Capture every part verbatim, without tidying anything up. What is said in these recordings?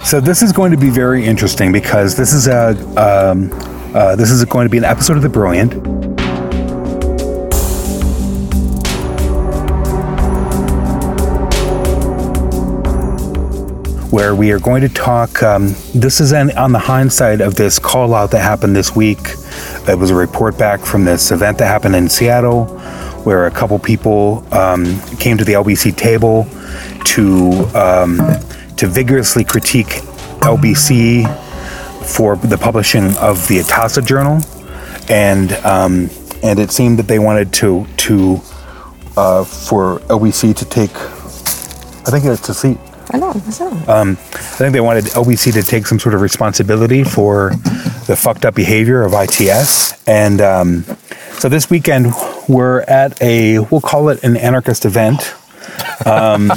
So this is going to be very interesting because this is a um, uh, this is going to be an episode of The Brilliant. Where we are going to talk, um, this is an, on the hindsight of this call out that happened this week. It was a report back from this event that happened in Seattle, where a couple people um, came to the L B C table to um, to vigorously critique L B C for the publishing of the Atasa Journal, and um, and it seemed that they wanted to to uh, for L B C to take, I think it's a seat. I know, that's it. Um, I think they wanted L B C to take some sort of responsibility for the fucked up behavior of I T S. And um, so this weekend we're at a, we'll call it an anarchist event, um,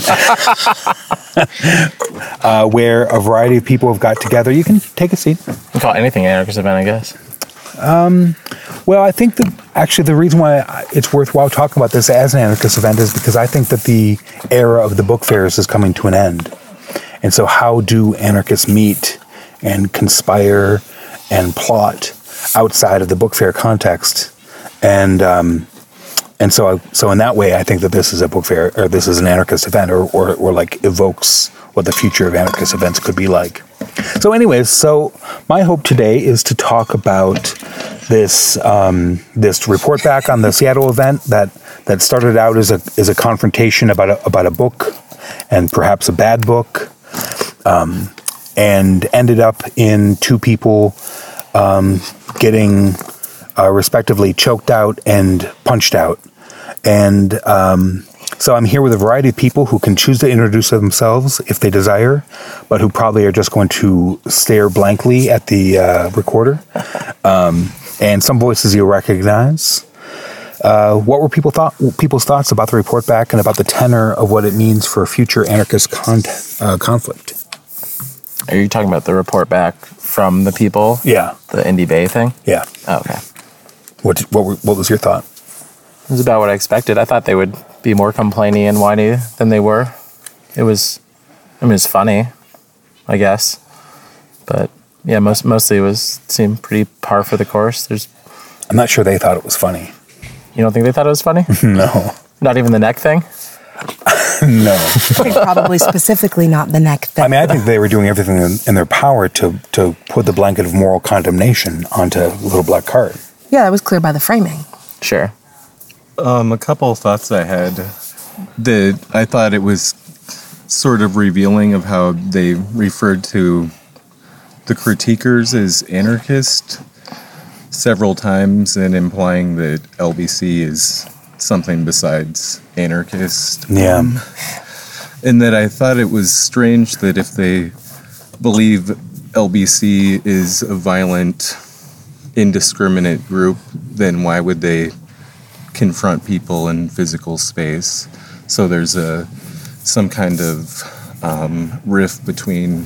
uh, where a variety of people have got together. You can take a seat. You can call anything an anarchist event, I guess. Um, well, I think that actually the reason why it's worthwhile talking about this as an anarchist event is because I think that the era of the book fairs is coming to an end. And so how do anarchists meet and conspire and plot outside of the book fair context? And um, and so so in that way, I think that this is a book fair, or this is an anarchist event, or, or, or like evokes what the future of anarchist events could be like. So anyways, so my hope today is to talk about this um, this report back on the Seattle event that, that started out as a as a confrontation about a, about a book, and perhaps a bad book, um, and ended up in two people um, getting uh, respectively choked out and punched out. And um, so I'm here with a variety of people who can choose to introduce themselves if they desire, but who probably are just going to stare blankly at the uh, recorder. Um, and some voices you'll recognize. Uh, what were people thought, people's thoughts about the report back and about the tenor of what it means for future anarchist content, uh, conflict? Are you talking about the report back from the people? Yeah. The Indie Bay thing? Yeah. Oh, okay. What what were, what was your thought? It was about what I expected. I thought they would be more complainy and whiny than they were. It was, I mean, it's funny, I guess. But yeah, most mostly it was seemed pretty par for the course. There's, I'm not sure they thought it was funny. You don't think they thought it was funny? No. Not even the neck thing? No. I think probably specifically not the neck thing. I mean, I think they were doing everything in, in their power to to put the blanket of moral condemnation onto Little Black Card. Yeah, that was clear by the framing. Sure. Um, a couple of thoughts I had that I thought it was sort of revealing of how they referred to the critiquers as anarchist several times, and implying that L B C is something besides anarchist. Yeah. Um, and that I thought it was strange that if they believe L B C is a violent, indiscriminate group, then why would they confront people in physical space? So there's a some kind of um, rift between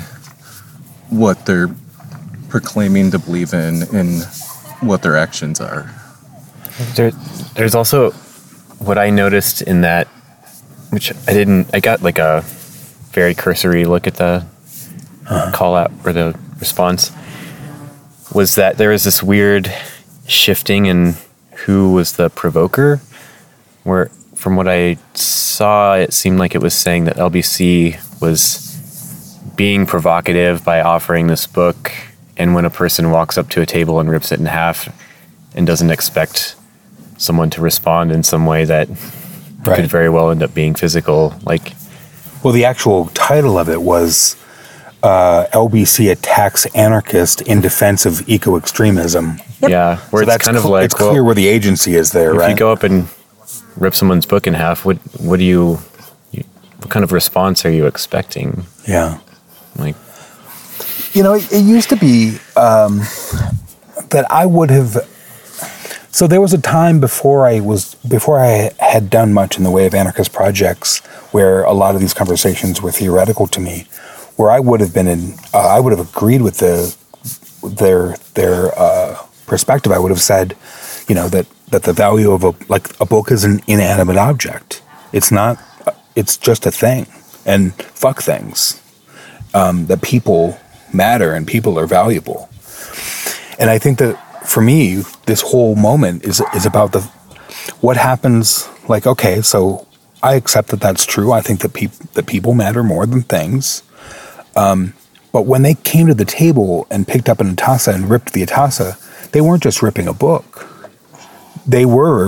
what they're proclaiming to believe in and what their actions are. There, there's also what I noticed in that, which I didn't, I got like a very cursory look at the uh, call out or the response, was that there was this weird shifting in who was the provoker, where from what I saw, it seemed like it was saying that L B C was being provocative by offering this book, and when a person walks up to a table and rips it in half and doesn't expect someone to respond in some way, that right. could very well end up being physical. Like, well, the actual title of it was uh, L B C attacks anarchist in defense of eco-extremism. Yep. Yeah, where so it's that's kind of cl- like, it's clear well, where the agency is there, if right? If you go up and rip someone's book in half, what what do you, you what kind of response are you expecting? Yeah. Like, you know, it, it used to be um, that I would have. So there was a time before I was before I had done much in the way of anarchist projects, where a lot of these conversations were theoretical to me, where I would have been in. Uh, I would have agreed with the their their uh, perspective. I would have said, you know, that that the value of a like a book is an inanimate object. It's not. It's just a thing, and fuck things. um, that people matter and people are valuable. And I think that for me, this whole moment is is about the what happens. Like, okay, so I accept that that's true. I think that people that people matter more than things. Um, but when they came to the table and picked up an Atasa and ripped the Atasa, they weren't just ripping a book. They were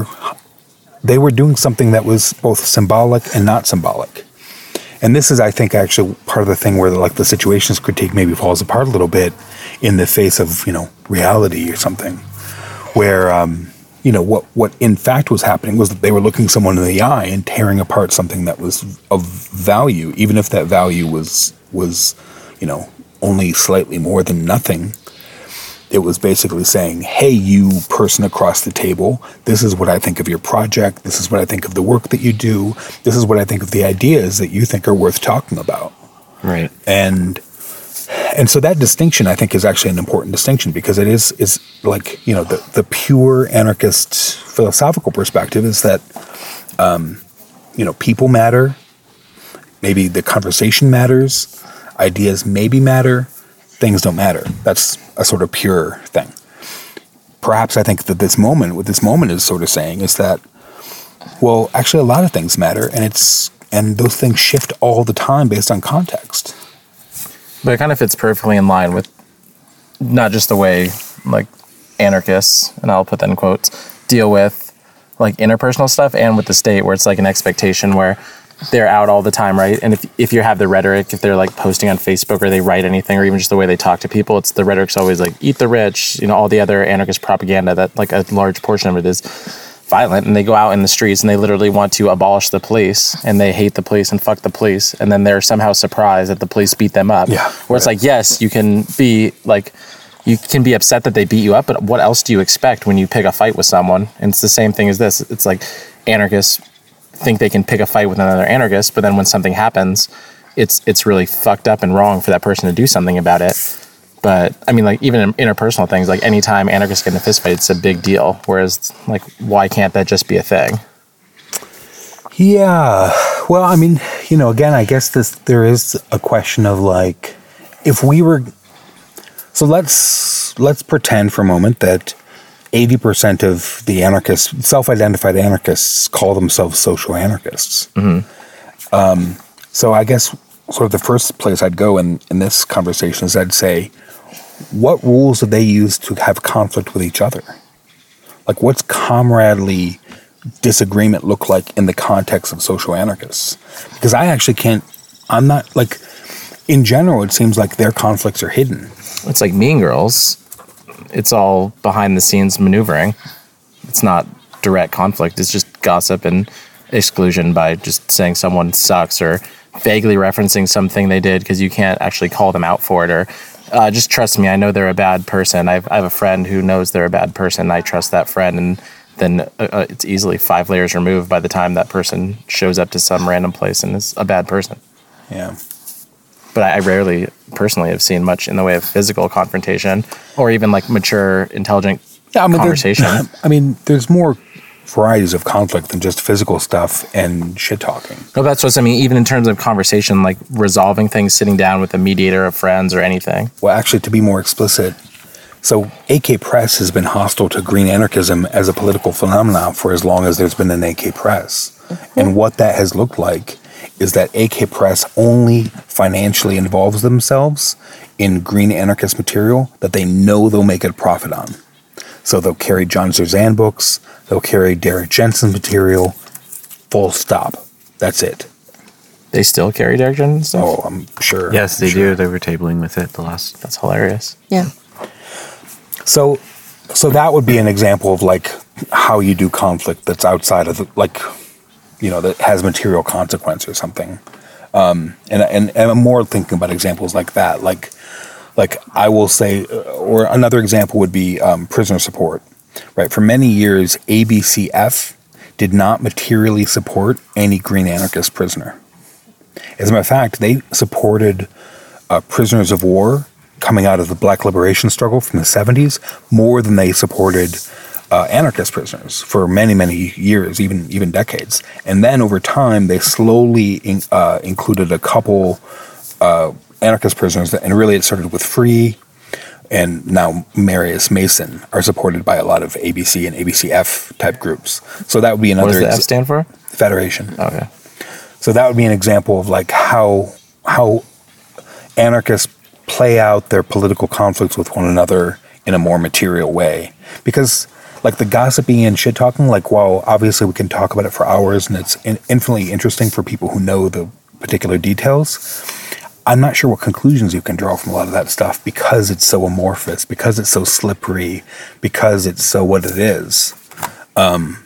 they were doing something that was both symbolic and not symbolic. And this is, I think, actually part of the thing where, like, the situations critique maybe falls apart a little bit in the face of, you know, reality or something, where, um, you know, what, what in fact was happening was that they were looking someone in the eye and tearing apart something that was of value, even if that value was, was, you know, only slightly more than nothing. It was basically saying, hey, you person across the table, this is what I think of your project. This is what I think of the work that you do. This is what I think of the ideas that you think are worth talking about. Right. And and so that distinction, I think, is actually an important distinction, because it is is like, you know, the, the pure anarchist philosophical perspective is that, um, you know, people matter. Maybe the conversation matters. Ideas maybe matter. Things don't matter. That's a sort of pure thing. Perhaps I think that this moment, what this moment is sort of saying is that, well, actually a lot of things matter, and it's and those things shift all the time based on context. But it kind of fits perfectly in line with not just the way, like, anarchists, and I'll put that in quotes, deal with, like, interpersonal stuff, and with the state, where it's like an expectation where they're out all the time, right? And if if you have the rhetoric, if they're like posting on Facebook or they write anything, or even just the way they talk to people, it's the rhetoric's always like, eat the rich, you know, all the other anarchist propaganda that, like, a large portion of it is violent. And they go out in the streets and they literally want to abolish the police, and they hate the police and fuck the police. And then they're somehow surprised that the police beat them up. Yeah. Where it's like, yes, you can be like, you can be upset that they beat you up, but what else do you expect when you pick a fight with someone? And it's the same thing as this. It's like anarchists think they can pick a fight with another anarchist, but then when something happens, it's it's really fucked up and wrong for that person to do something about it. But I mean, like, even in interpersonal things, like, anytime anarchists get in a fist fight, it's a big deal. Whereas, like, why can't that just be a thing? Yeah. Well, I mean, you know, again, I guess this there is a question of, like, if we were so let's let's pretend for a moment that eighty percent of the anarchists, self-identified anarchists, call themselves social anarchists. Mm-hmm. Um, so I guess sort of the first place I'd go in, in this conversation is I'd say, what rules do they use to have conflict with each other? Like, what's comradely disagreement look like in the context of social anarchists? Because I actually can't, I'm not, like, in general, it seems like their conflicts are hidden. It's like Mean Girls. It's all behind the scenes maneuvering. It's not direct conflict. It's just gossip and exclusion by just saying someone sucks or vaguely referencing something they did because you can't actually call them out for it. Or uh, just trust me, I know they're a bad person. I've, I have a friend who knows they're a bad person. I trust that friend. And then uh, uh, it's easily five layers removed by the time that person shows up to some random place and is a bad person. Yeah. But I rarely personally have seen much in the way of physical confrontation or even like mature, intelligent yeah, I mean, conversation. I mean, there's more varieties of conflict than just physical stuff and shit talking. No, that's what I mean. Even in terms of conversation, like resolving things, sitting down with a mediator of friends or anything. Well, actually, to be more explicit, so A K Press has been hostile to green anarchism as a political phenomenon for as long as there's been an A K Press. Mm-hmm. And what that has looked like is that A K Press only financially involves themselves in green anarchist material that they know they'll make a profit on. So they'll carry John Zerzan books, they'll carry Derek Jensen material, full stop. That's it. They still carry Derek Jensen stuff? Oh, I'm sure. Yes, they I'm sure. do. They were tabling with it the last. That's hilarious. Yeah. So, so that would be an example of like how you do conflict that's outside of the, like, you know, that has material consequence or something. Um, and, and, and I'm more thinking about examples like that. Like, like I will say, or another example would be um, prisoner support, right? For many years, A B C F did not materially support any green anarchist prisoner. As a matter of fact, they supported uh, prisoners of war coming out of the Black liberation struggle from the seventies more than they supported uh, anarchist prisoners for many, many years, even even decades. And then over time, they slowly in, uh, included a couple uh, anarchist prisoners, and really it started with Free, and now Marius Mason are supported by a lot of A B C and A B C F type groups. So that would be another. What does the ex- F stand for? Federation. Okay. So that would be an example of like how how anarchists play out their political conflicts with one another in a more material way. Because like the gossiping and shit talking, like while obviously we can talk about it for hours and it's in- infinitely interesting for people who know the particular details, I'm not sure what conclusions you can draw from a lot of that stuff because it's so amorphous, because it's so slippery, because it's so what it is. Um,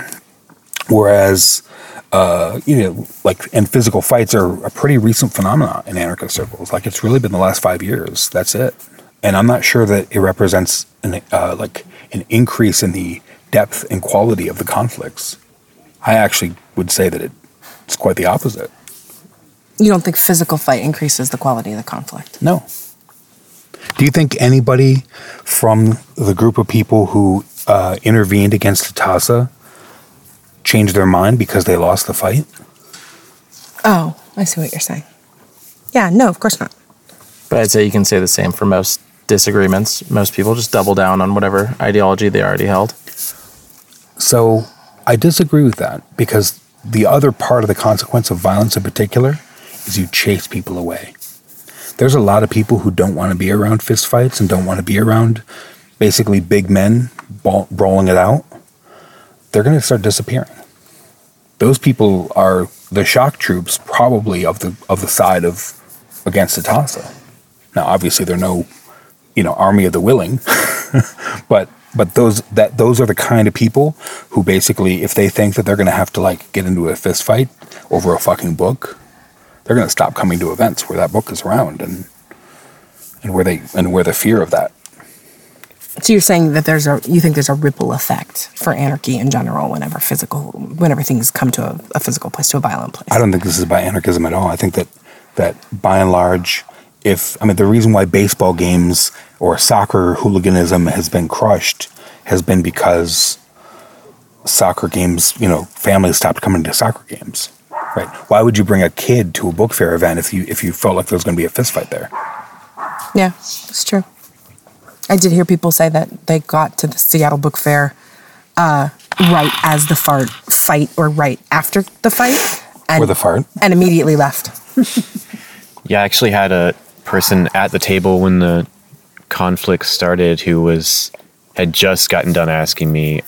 whereas, uh, you know, like, and physical fights are a pretty recent phenomenon in anarchist circles. Like, it's really been the last five years. That's it. And I'm not sure that it represents an, uh, like an increase in the depth and quality of the conflicts. I actually would say that it, it's quite the opposite. You don't think physical fight increases the quality of the conflict? No. Do you think anybody from the group of people who uh, intervened against Tatassa changed their mind because they lost the fight? Oh, I see what you're saying. Yeah, no, of course not. But I'd say you can say the same for most disagreements. Most people just double down on whatever ideology they already held. So I disagree with that because the other part of the consequence of violence in particular is you chase people away. There's a lot of people who don't want to be around fist fights and don't want to be around basically big men ball- brawling it out. They're going to start disappearing. Those people are the shock troops probably of the of the side of against Tatassa. Now, obviously, they're no, you know, army of the willing, but but those that those are the kind of people who basically, if they think that they're going to have to like get into a fist fight over a fucking book, they're going to stop coming to events where that book is around and and where they and where the fear of that. So you're saying that there's a you think there's a ripple effect for anarchy in general whenever physical whenever things come to a, a physical place, to a violent place. I don't think this is about anarchism at all. I think that that by and large, if I mean the reason why baseball games or soccer hooliganism has been crushed has been because soccer games, you know, families stopped coming to soccer games. Right. Why would you bring a kid to a book fair event if you if you felt like there was going to be a fist fight there? Yeah, it's true. I did hear people say that they got to the Seattle Book Fair uh, right as the fart fight or right after the fight. And, or the fart. And immediately left. Yeah, I actually had a person at the table when the conflict started who was had just gotten done asking me,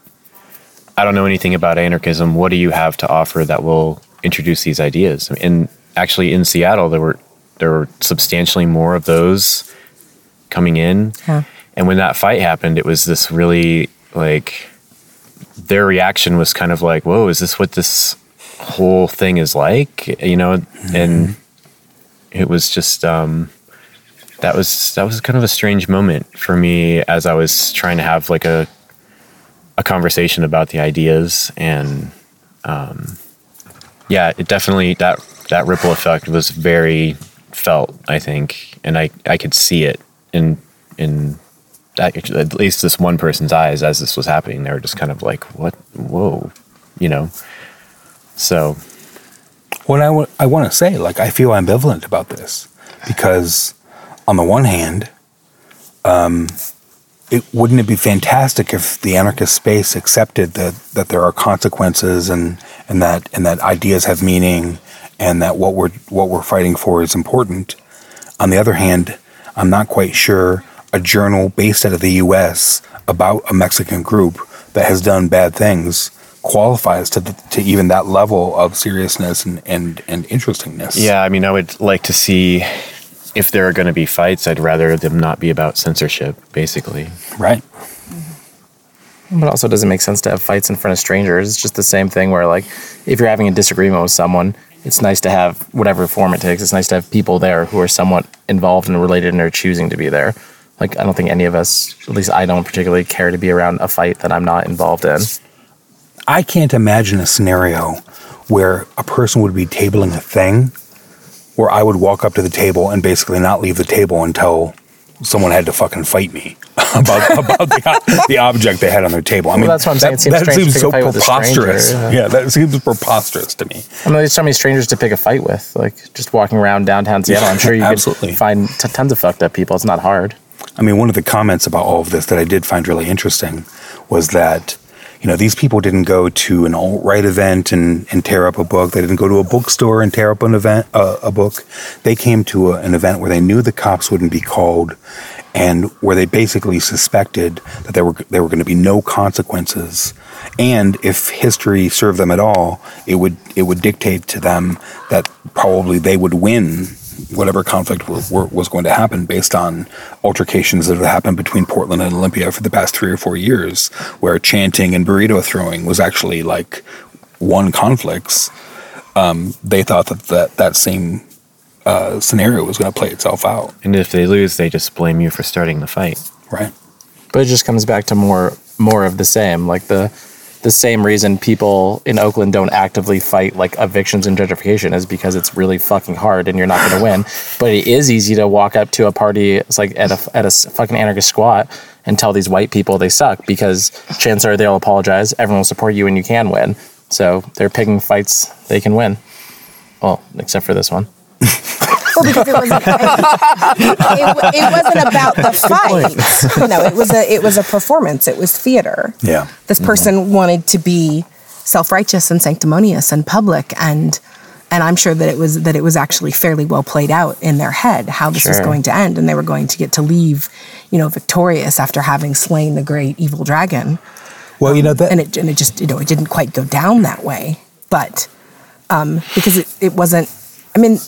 I don't know anything about anarchism. What do you have to offer that will introduce these ideas? And actually in Seattle, there were there were substantially more of those coming in. Yeah. And when that fight happened, it was this really like, their reaction was kind of like, whoa, is this what this whole thing is like? You know, mm-hmm. And it was just, um, that was, that was kind of a strange moment for me as I was trying to have like a, a conversation about the ideas. And, um, yeah, it definitely, that, that ripple effect was very felt, I think. And I, I could see it in, in that, at least this one person's eyes as this was happening. They were just kind of like, what, whoa, you know? So. What I, w- I want to say, like, I feel ambivalent about this because on the one hand, um, it wouldn't it be fantastic if the anarchist space accepted that, that there are consequences and, and that and that ideas have meaning and that what we're what we're fighting for is important. On the other hand, I'm not quite sure a journal based out of the U S about a Mexican group that has done bad things qualifies to the, to even that level of seriousness and, and, and interestingness. Yeah, I mean, I would like to see if there are going to be fights, I'd rather them not be about censorship, basically. Right. But also, does it make sense to have fights in front of strangers? It's just the same thing where, like, if you're having a disagreement with someone, it's nice to have whatever form it takes. It's nice to have people there who are somewhat involved and related and are choosing to be there. Like, I don't think any of us, at least I don't particularly care to be around a fight that I'm not involved in. I can't imagine a scenario where a person would be tabling a thing where I would walk up to the table and basically not leave the table until someone had to fucking fight me about about the, the object they had on their table. I mean, Well, that's what I'm saying. It seems that, that strange to seems pick so a fight with a stranger, preposterous. yeah. Yeah, that seems preposterous to me. I mean, there's so many strangers to pick a fight with. Like just walking around downtown Seattle, I'm sure you Absolutely. could find t- tons of fucked up people. It's not hard. I mean, one of the comments about all of this that I did find really interesting was that, you know, these people didn't go to an alt-right event and, and tear up a book. They didn't go to a bookstore and tear up an event, uh, a book. They came to a, an event where they knew the cops wouldn't be called, and where they basically suspected that there were there were going to be no consequences. And if history served them at all, it would it would dictate to them that probably they would win whatever conflict were, were, was going to happen based on altercations that had happened between Portland and Olympia for the past three or four years, where chanting and burrito throwing was actually like won conflicts. Um, they thought that that, that same uh, scenario was going to play itself out. And if they lose, they just blame you for starting the fight. Right. But it just comes back to more more of the same. Like the the same reason people in Oakland don't actively fight like evictions and gentrification is because it's really fucking hard and you're not going to win. But it is easy to walk up to a party, it's like at a at a fucking anarchist squat, and tell these white people they suck, because chances are they'll apologize, everyone will support you, and you can win. So they're picking fights they can win. Well, except for this one. Well, because it wasn't, it, it wasn't about the fight. You know, it was a it was a performance. It was theater. Yeah. This person mm-hmm. wanted to be self-righteous and sanctimonious and public, and and I'm sure that it was that it was actually fairly well played out in their head how this Sure. was going to end, and they were going to get to leave, you know, victorious after having slain the great evil dragon. Well, you know that, and it and it just you know it didn't quite go down that way, but um, because it it wasn't. I mean.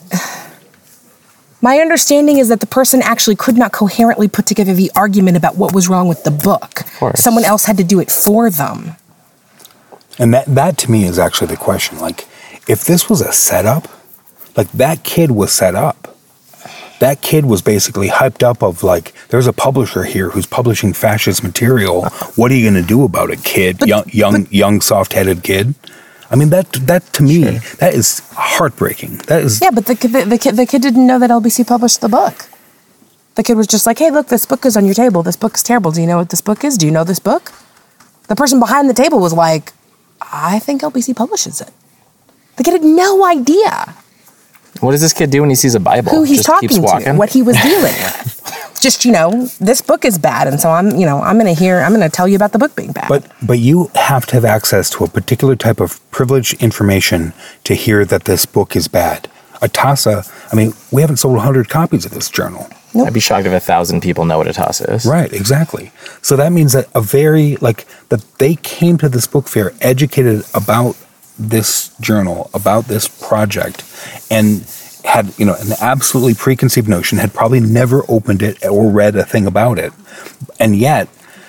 My understanding is that the person actually could not coherently put together the argument about what was wrong with the book. Of course. Someone else had to do it for them. and that that to me is actually the question. Like, if this was a setup, like that kid was set up. That kid was basically hyped up of like, there's a publisher here who's publishing fascist material. What are you going to do about it, kid? But- young, young, but- young, soft-headed kid. I mean, that that to me, Sure. that is heartbreaking. That is Yeah, but the, the, the, kid, the kid didn't know that L B C published the book. The kid was just like, hey, look, this book is on your table. This book is terrible. Do you know what this book is? Do you know this book? The person behind the table was like, I think L B C publishes it. The kid had no idea What does this kid do when he sees a Bible? who he's Just talking keeps to, walking? what he was dealing with. Just, you know, this book is bad, and so I'm, you know, I'm going to hear, I'm going to tell you about the book being bad. But but you have to have access to a particular type of privileged information to hear that this book is bad. Atasa, I mean, we haven't sold one hundred copies of this journal. I'd be shocked if a thousand people know what a toss is. Right, exactly. So that means that a very, like, that they came to this book fair educated about this journal, about this project, and had, you know, an absolutely preconceived notion, had probably never opened it or read a thing about it, and yet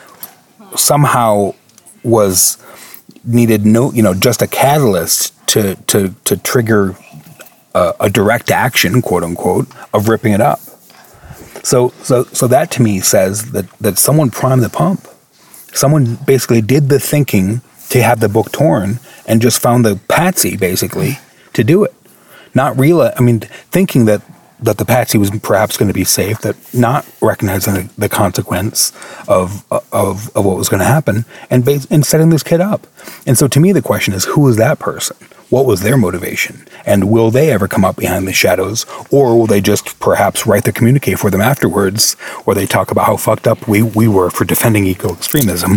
somehow was needed no, you know, just a catalyst to to to trigger a, a direct action, quote unquote, of ripping it up. So so so that to me says that that someone primed the pump. Someone basically did the thinking to have the book torn and just found the patsy basically to do it. Not real, I mean, thinking that, that the patsy was perhaps going to be safe, that not recognizing the, the consequence of, of of what was going to happen, and bas- and setting this kid up. And so to me, the question is, who is that person? What was their motivation? And will they ever come up behind the shadows? Or will they just perhaps write the communique for them afterwards, where they talk about how fucked up we, we were for defending eco-extremism,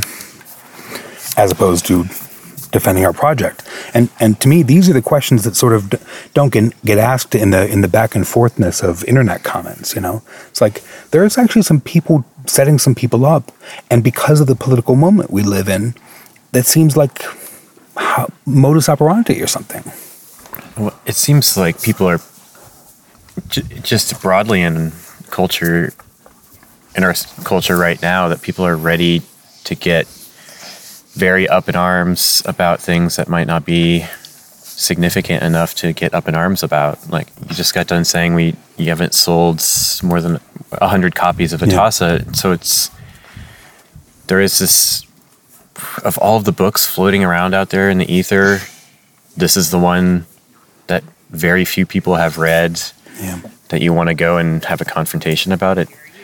as opposed to defending our project? And and to me, these are the questions that sort of d- don't get, get asked in the in the back and forthness of internet comments. You know, it's like there's actually some people setting some people up, and because of the political moment we live in, that seems like how, modus operandi or something. Well, it seems like people are j- just broadly in culture, in our s- culture right now, that people are ready to get very up in arms about things that might not be significant enough to get up in arms about. Like, you just got done saying we you haven't sold s- more than a hundred copies of Atasa, so it's there is this, of all of the books floating around out there in the ether, this is the one that very few people have read, Yeah. that you want to go and have a confrontation about it.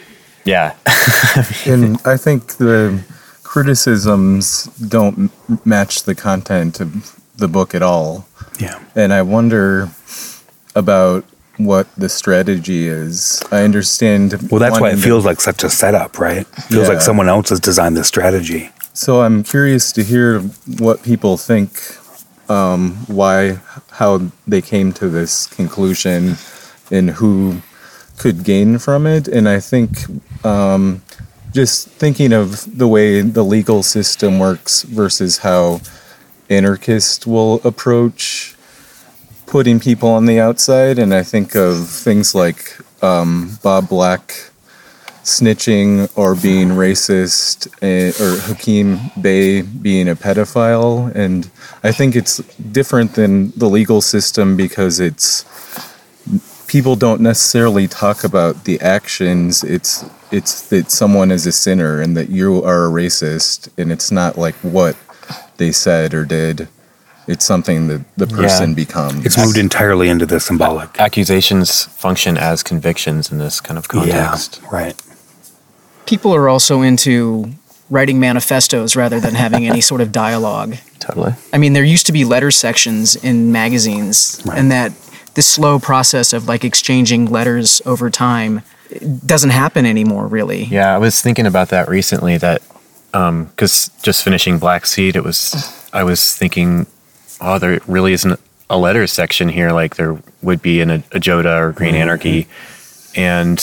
Yeah. And I think the criticisms don't m- match the content of the book at all. Yeah. And I wonder about what the strategy is. I understand. Well, that's why it wanting to- feels like such a setup, right? It feels Yeah. like someone else has designed the strategy. So I'm curious to hear what people think, um, why, how they came to this conclusion, and who could gain from it. And I think um, just thinking of the way the legal system works versus how anarchists will approach putting people on the outside. And I think of things like um, Bob Black snitching or being racist, eh, or Hakeem Bey being a pedophile. And I think it's different than the legal system because it's people don't necessarily talk about the actions. It's it's that someone is a sinner and that you are a racist, and it's not like what they said or did. It's something that the person Yeah. becomes. It's moved entirely into the symbolic. Accusations function as convictions in this kind of context. Yeah, right. People are also into writing manifestos rather than having any sort of dialogue. Totally. I mean, there used to be letter sections in magazines, Right. and that this slow process of like exchanging letters over time doesn't happen anymore, really. Yeah, I was thinking about that recently. That because just finishing Black Seed, it was I was thinking, oh, there really isn't a letters section here like there would be in a, a Joda or Green Anarchy, and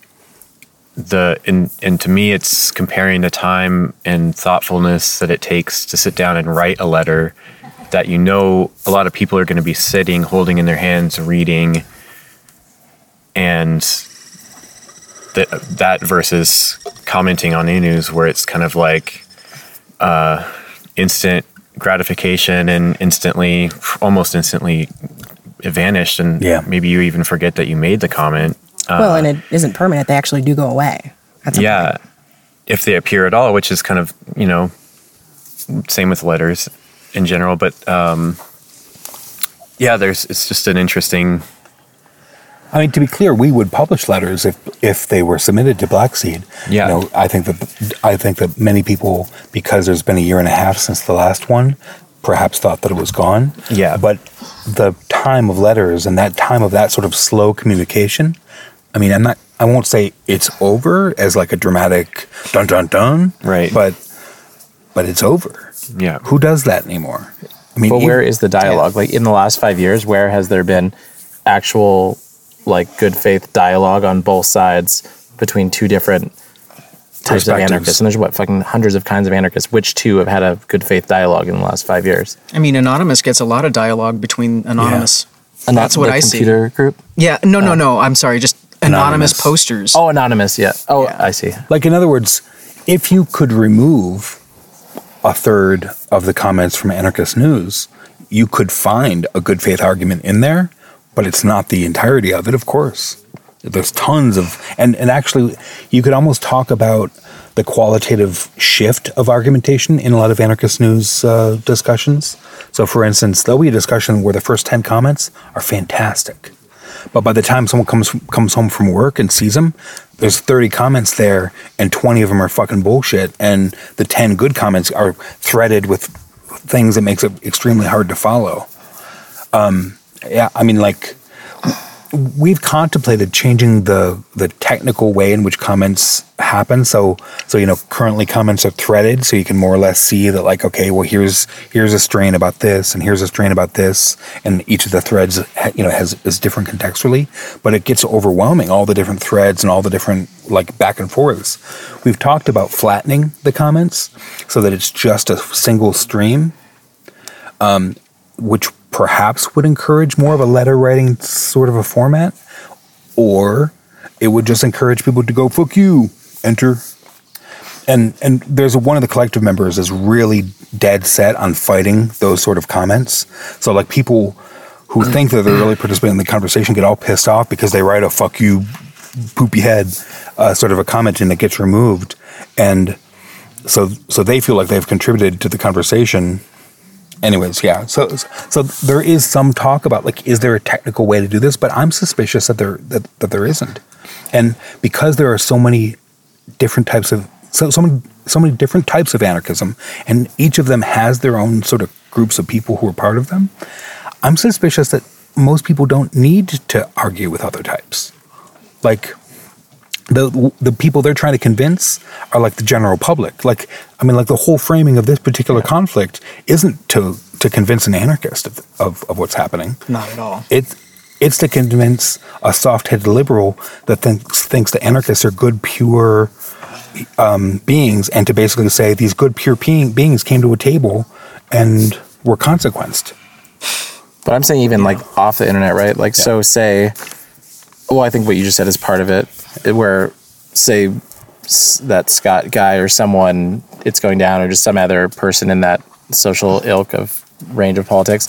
the and and to me, it's comparing the time and thoughtfulness that it takes to sit down and write a letter that you know a lot of people are going to be sitting, holding in their hands, reading, and that that versus commenting on e-news where it's kind of like uh, instant gratification and instantly, almost instantly vanished, and Yeah. maybe you even forget that you made the comment. well, and it isn't permanent. They actually do go away. That's a Yeah, if they appear at all, which is kind of, you know, same with letters in general, but um, yeah, there's it's just an interesting. I mean, to be clear, we would publish letters if if they were submitted to Black Seed. Yeah. You know, I think that I think that many people, because there's been a year and a half since the last one, perhaps thought that it was gone. Yeah. But the time of letters and that time of that sort of slow communication, I mean, I'm not. I won't say it's over as like a dramatic dun dun dun. Right. But but it's over. Yeah. Who does that anymore? I mean, But even- where is the dialogue? Like in the last five years, where has there been actual, like, good faith dialogue on both sides between two different types of Perspectives. anarchists? And there's what, fucking hundreds of kinds of anarchists. Which two have had a good faith dialogue in the last five years? I mean, Anonymous gets a lot of dialogue between Anonymous. And That's what the I see. computer group. Yeah, no, no, no. I'm sorry. Just anonymous, Anonymous. posters. Oh, anonymous. Yeah. Oh, Yeah. I see. Like, in other words, if you could remove a third of the comments from Anarchist News, you could find a good faith argument in there, but it's not the entirety of it, of course. There's tons of, and, and actually, you could almost talk about the qualitative shift of argumentation in a lot of Anarchist News uh, discussions. So, for instance, there'll be a discussion where the first ten comments are fantastic. But by the time someone comes comes home from work and sees them, there's thirty comments there, and twenty of them are fucking bullshit, and the ten good comments are threaded with things that makes it extremely hard to follow. Um, yeah, I mean, like, we've contemplated changing the the technical way in which comments happen. So, so you know, currently comments are threaded, so you can more or less see that, like, okay, well, here's here's a strain about this, and here's a strain about this, and each of the threads, you know, has is different contextually. But it gets overwhelming, all the different threads and all the different, like, back and forths. We've talked about flattening the comments so that it's just a single stream, um, which perhaps would encourage more of a letter writing sort of a format, or it would just encourage people to go, fuck you, enter. And and there's a, one of the collective members is really dead set on fighting those sort of comments. So, like, people who think that they're really participating in the conversation get all pissed off because they write a fuck you, poopy head, uh, sort of a comment, and it gets removed. And so so they feel like they've contributed to the conversation. Anyways, yeah. So, so there is some talk about, like, is there a technical way to do this? But I'm suspicious that there that, that there isn't, and because there are so many different types of so so many so many different types of anarchism, and each of them has their own sort of groups of people who are part of them. I'm suspicious that most people don't need to argue with other types. Like, the the people they're trying to convince are like the general public. Like, I mean, like the whole framing of this particular yeah. conflict isn't to to convince an anarchist of, of, of what's happening. Not at all. It's it's to convince a soft-headed liberal that thinks thinks the anarchists are good, pure um, beings, and to basically say these good, pure being, beings came to a table and were consequenced. But I'm saying even like off the internet, right? Like, yeah. so say, well, I think what you just said is part of it, where say that Scott guy or someone, it's going down, or just some other person in that social ilk of range of politics,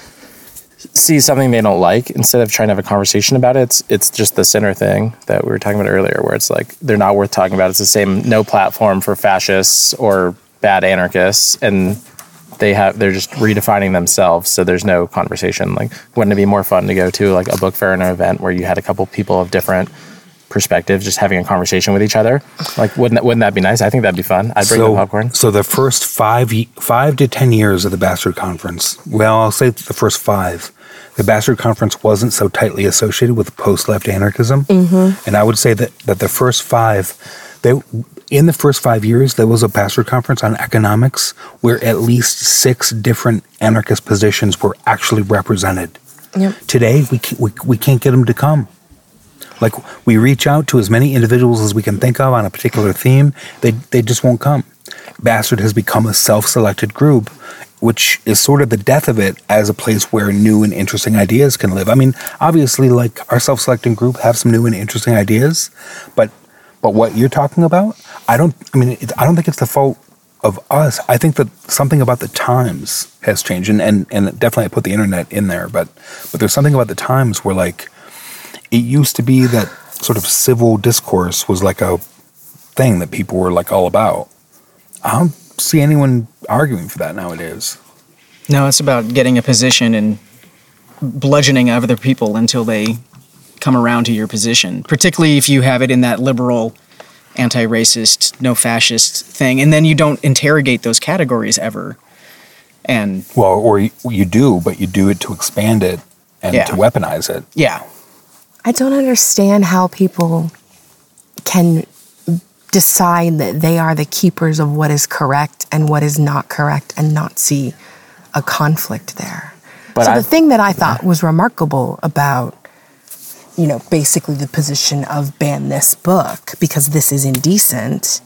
see something they don't like, instead of trying to have a conversation about it, it's, it's just the center thing that we were talking about earlier, where it's like, they're not worth talking about. It's the same, no platform for fascists or bad anarchists, and they have, they're just redefining themselves, so there's no conversation. Like, wouldn't it be more fun to go to like a book fair or an event where you had a couple people of different perspectives just having a conversation with each other? Like, wouldn't that, wouldn't that be nice? I think that'd be fun. I'd bring so, the popcorn. So the first five five to ten years of the Bastard Conference, well, I'll say the first five, the Bastard Conference wasn't so tightly associated with post-left anarchism. Mm-hmm. And I would say that, that the first five, they, in the first five years, there was a Bastard Conference on economics where at least six different anarchist positions were actually represented. Yep. Today, we can't, we, we can't get them to come. Like, we reach out to as many individuals as we can think of on a particular theme, they they just won't come. Bastard has become a self-selected group, which is sort of the death of it as a place where new and interesting ideas can live. I mean, obviously, like, our self-selecting group have some new and interesting ideas, but but what you're talking about, I don't, I mean, it, I don't think it's the fault of us. I think that something about the times has changed, and, and, and definitely I put the internet in there, but but there's something about the times where, like, it used to be that sort of civil discourse was like a thing that people were like all about. I don't see anyone arguing for that nowadays. No, it's about getting a position and bludgeoning other people until they come around to your position, particularly if you have it in that liberal, anti-racist, no fascist thing, and then you don't interrogate those categories ever. And well, or you, you do, but you do it to expand it and yeah. to weaponize it. Yeah. I don't understand how people can decide that they are the keepers of what is correct and what is not correct and not see a conflict there. But so I, the thing that I thought was remarkable about, you know, basically the position of ban this book because this is indecent,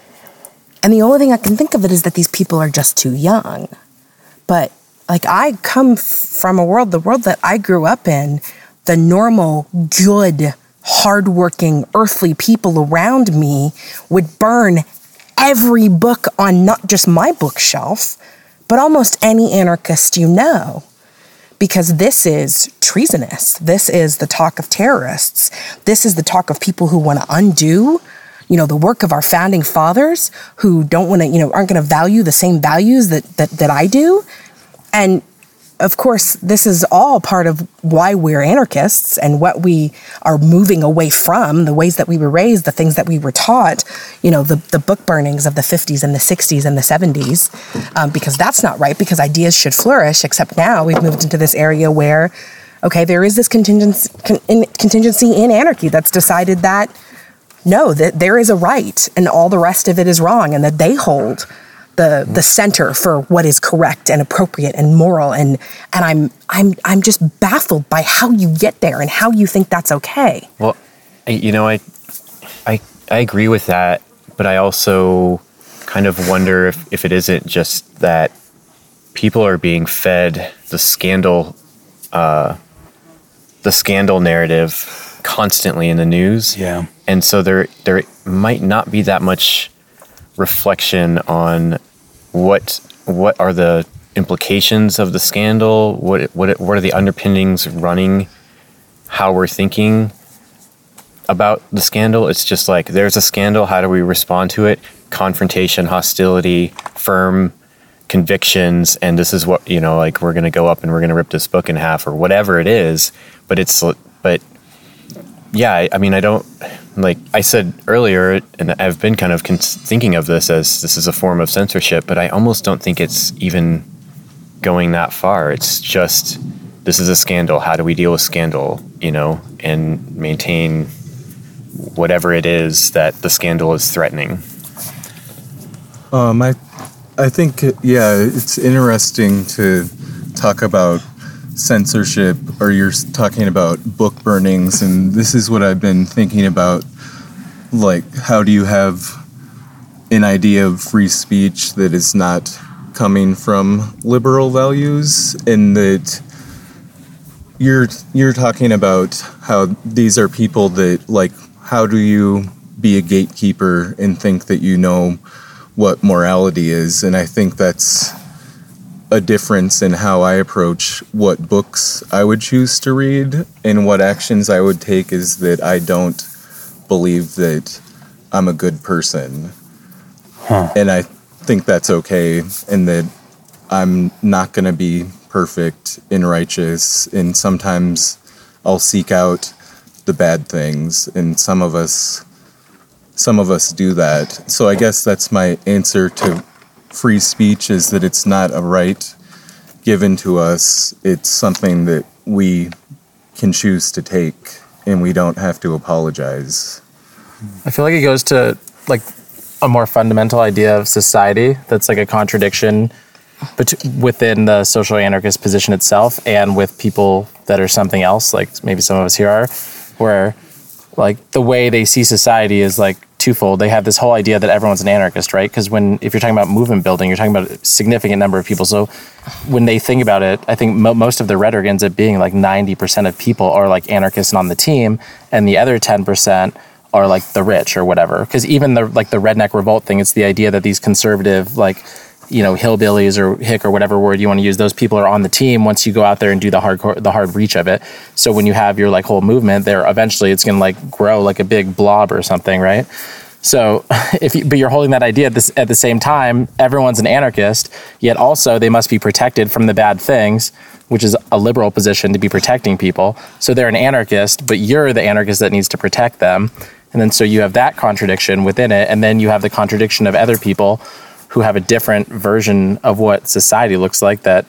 and the only thing I can think of it is that these people are just too young. But, like, I come from a world, the world that I grew up in, the normal, good, hardworking, earthly people around me would burn every book on not just my bookshelf, but almost any anarchist you know. Because this is treasonous. This is the talk of terrorists. This is the talk of people who want to undo, you know, the work of our founding fathers, who don't want to, you know, aren't going to value the same values that, that, that I do. And of course, this is all part of why we're anarchists and what we are moving away from, the ways that we were raised, the things that we were taught, you know, the, the book burnings of the fifties and the sixties and the seventies, um, because that's not right, because ideas should flourish, except now we've moved into this area where, okay, there is this contingency, con, in, contingency in anarchy that's decided that, no, that there is a right and all the rest of it is wrong, and that they hold the the center for what is correct and appropriate and moral, and and I'm I'm I'm just baffled by how you get there and how you think that's okay. Well, I, you know, I I I agree with that, but I also kind of wonder if, if it isn't just that people are being fed the scandal uh, the scandal narrative constantly in the news. Yeah. And so there there might not be that much reflection on what what are the implications of the scandal, what what what are the underpinnings running how we're thinking about the scandal. It's just like, there's a scandal, how do we respond to it? Confrontation, hostility, firm convictions, and this is what, you know, like, we're going to go up and we're going to rip this book in half or whatever it is. But it's but yeah, I, I mean, I don't like I said earlier, and I've been kind of con- thinking of this as this is a form of censorship, but I almost don't think it's even going that far. It's just, this is a scandal. How do we deal with scandal, you know, and maintain whatever it is that the scandal is threatening? Um, I, I think, yeah, it's interesting to talk about censorship, or you're talking about book burnings, and this is what I've been thinking about. Like, how do you have an idea of free speech that is not coming from liberal values, and that you're you're talking about how these are people that, like, how do you be a gatekeeper and think that you know what morality is? And I think that's a difference in how I approach what books I would choose to read and what actions I would take, is that I don't believe that I'm a good person. Huh. And I think that's okay, and that I'm not going to be perfect and righteous, and sometimes I'll seek out the bad things, and some of us some of us do that. So I guess that's my answer to free speech, is that it's not a right given to us. It's something that we can choose to take, and we don't have to apologize. I feel like it goes to like a more fundamental idea of society that's like a contradiction bet- within the social anarchist position itself and with people that are something else, like maybe some of us here are, where like the way they see society is like twofold. They have this whole idea that everyone's an anarchist, right? Because when, if you're talking about movement building, you're talking about a significant number of people. So when they think about it, I think mo- most of the rhetoric ends up being like ninety percent of people are like anarchists and on the team, and the other ten percent are like the rich or whatever. Because even the like the redneck revolt thing, it's the idea that these conservative, like, you know, hillbillies or hick or whatever word you want to use, those people are on the team once you go out there and do the hardcore, the hard reach of it. So when you have your like whole movement there, eventually it's going to like grow like a big blob or something, right? So if you, but you're holding that idea at this at the same time, everyone's an anarchist, yet also they must be protected from the bad things, which is a liberal position to be protecting people. So they're an anarchist, but you're the anarchist that needs to protect them. And then so you have that contradiction within it, and then you have the contradiction of other people who have a different version of what society looks like. That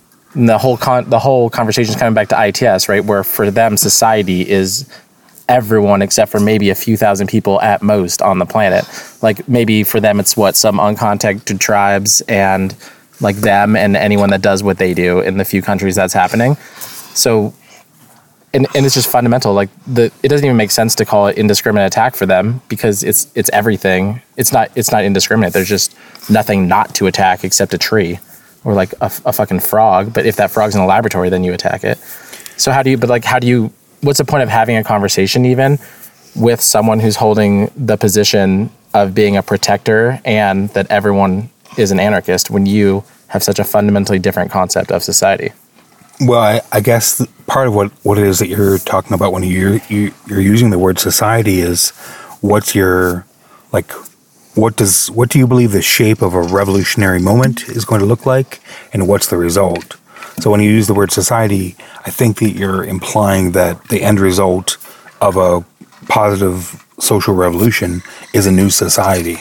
the whole con- the whole conversation is coming back to I T S, right? Where for them, society is everyone except for maybe a few thousand people at most on the planet. Like maybe for them, it's what, some uncontacted tribes and like them and anyone that does what they do in the few countries that's happening. So, and, and it's just fundamental. Like the, it doesn't even make sense to call it indiscriminate attack for them, because it's, it's everything. It's not, it's not indiscriminate. There's just nothing not to attack except a tree or like a, a fucking frog. But if that frog's in a laboratory, then you attack it. So how do you, but like, how do you, what's the point of having a conversation even with someone who's holding the position of being a protector and that everyone is an anarchist when you have such a fundamentally different concept of society? Well, I, I guess part of what, what it is that you're talking about when you're, you, you're using the word society is what's your, like, what does, what do you believe the shape of a revolutionary moment is going to look like, and what's the result? So when you use the word society, I think that you're implying that the end result of a positive social revolution is a new society.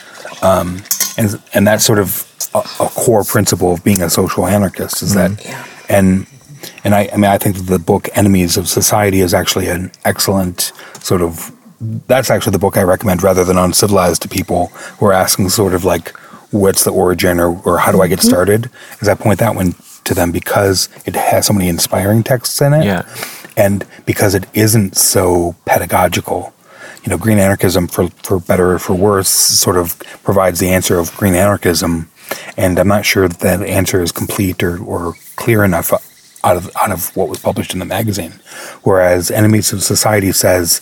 Um, and and that's sort of a, a core principle of being a social anarchist, is that, yeah. and and I, I mean, I think that the book Enemies of Society is actually an excellent sort of, that's actually the book I recommend rather than Uncivilized to people who are asking sort of like, what's the origin, or, or how do I get started? Because I point that one to them because it has so many inspiring texts in it. Yeah. And because it isn't so pedagogical. You know, green anarchism, for, for better or for worse, sort of provides the answer of green anarchism. And I'm not sure that that answer is complete or, or clear enough out of out of what was published in the magazine. Whereas Enemies of Society says,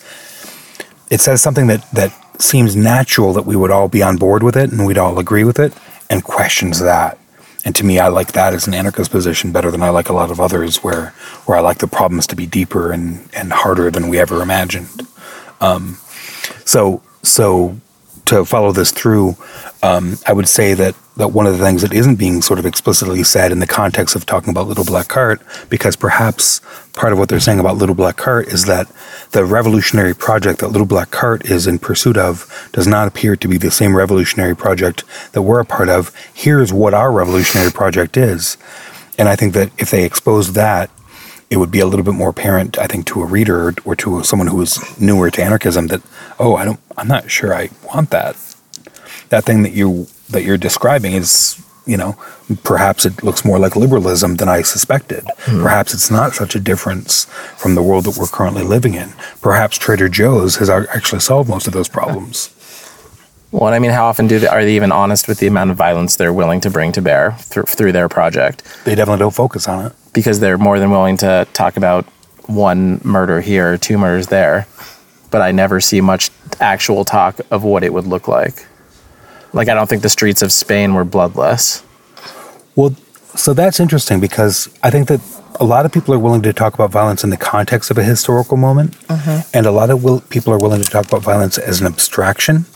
it says something that, that seems natural, that we would all be on board with it and we'd all agree with it, and questions that. And to me, I like that as an anarchist position better than I like a lot of others where, where I like the problems to be deeper and, and harder than we ever imagined. Um, so, so to follow this through, um, I would say that, that one of the things that isn't being sort of explicitly said in the context of talking about Little Black Cart, because perhaps part of what they're saying about Little Black Cart is that the revolutionary project that Little Black Cart is in pursuit of does not appear to be the same revolutionary project that we're a part of. Here's what our revolutionary project is. And I think that if they expose that, it would be a little bit more apparent, I think, to a reader or, or to someone who is newer to anarchism that, oh, I don't, I'm not sure I want that. That thing that you that you're describing is, you know, perhaps it looks more like liberalism than I suspected. Hmm. Perhaps it's not such a difference from the world that we're currently living in. Perhaps Trader Joe's has actually solved most of those problems. Well, I mean, how often do they, are they even honest with the amount of violence they're willing to bring to bear through, through their project? They definitely don't focus on it. Because they're more than willing to talk about one murder here, two murders there. But I never see much actual talk of what it would look like. Like, I don't think the streets of Spain were bloodless. Well, so that's interesting because I think that a lot of people are willing to talk about violence in the context of a historical moment. Uh-huh. And a lot of will, people are willing to talk about violence as an abstraction.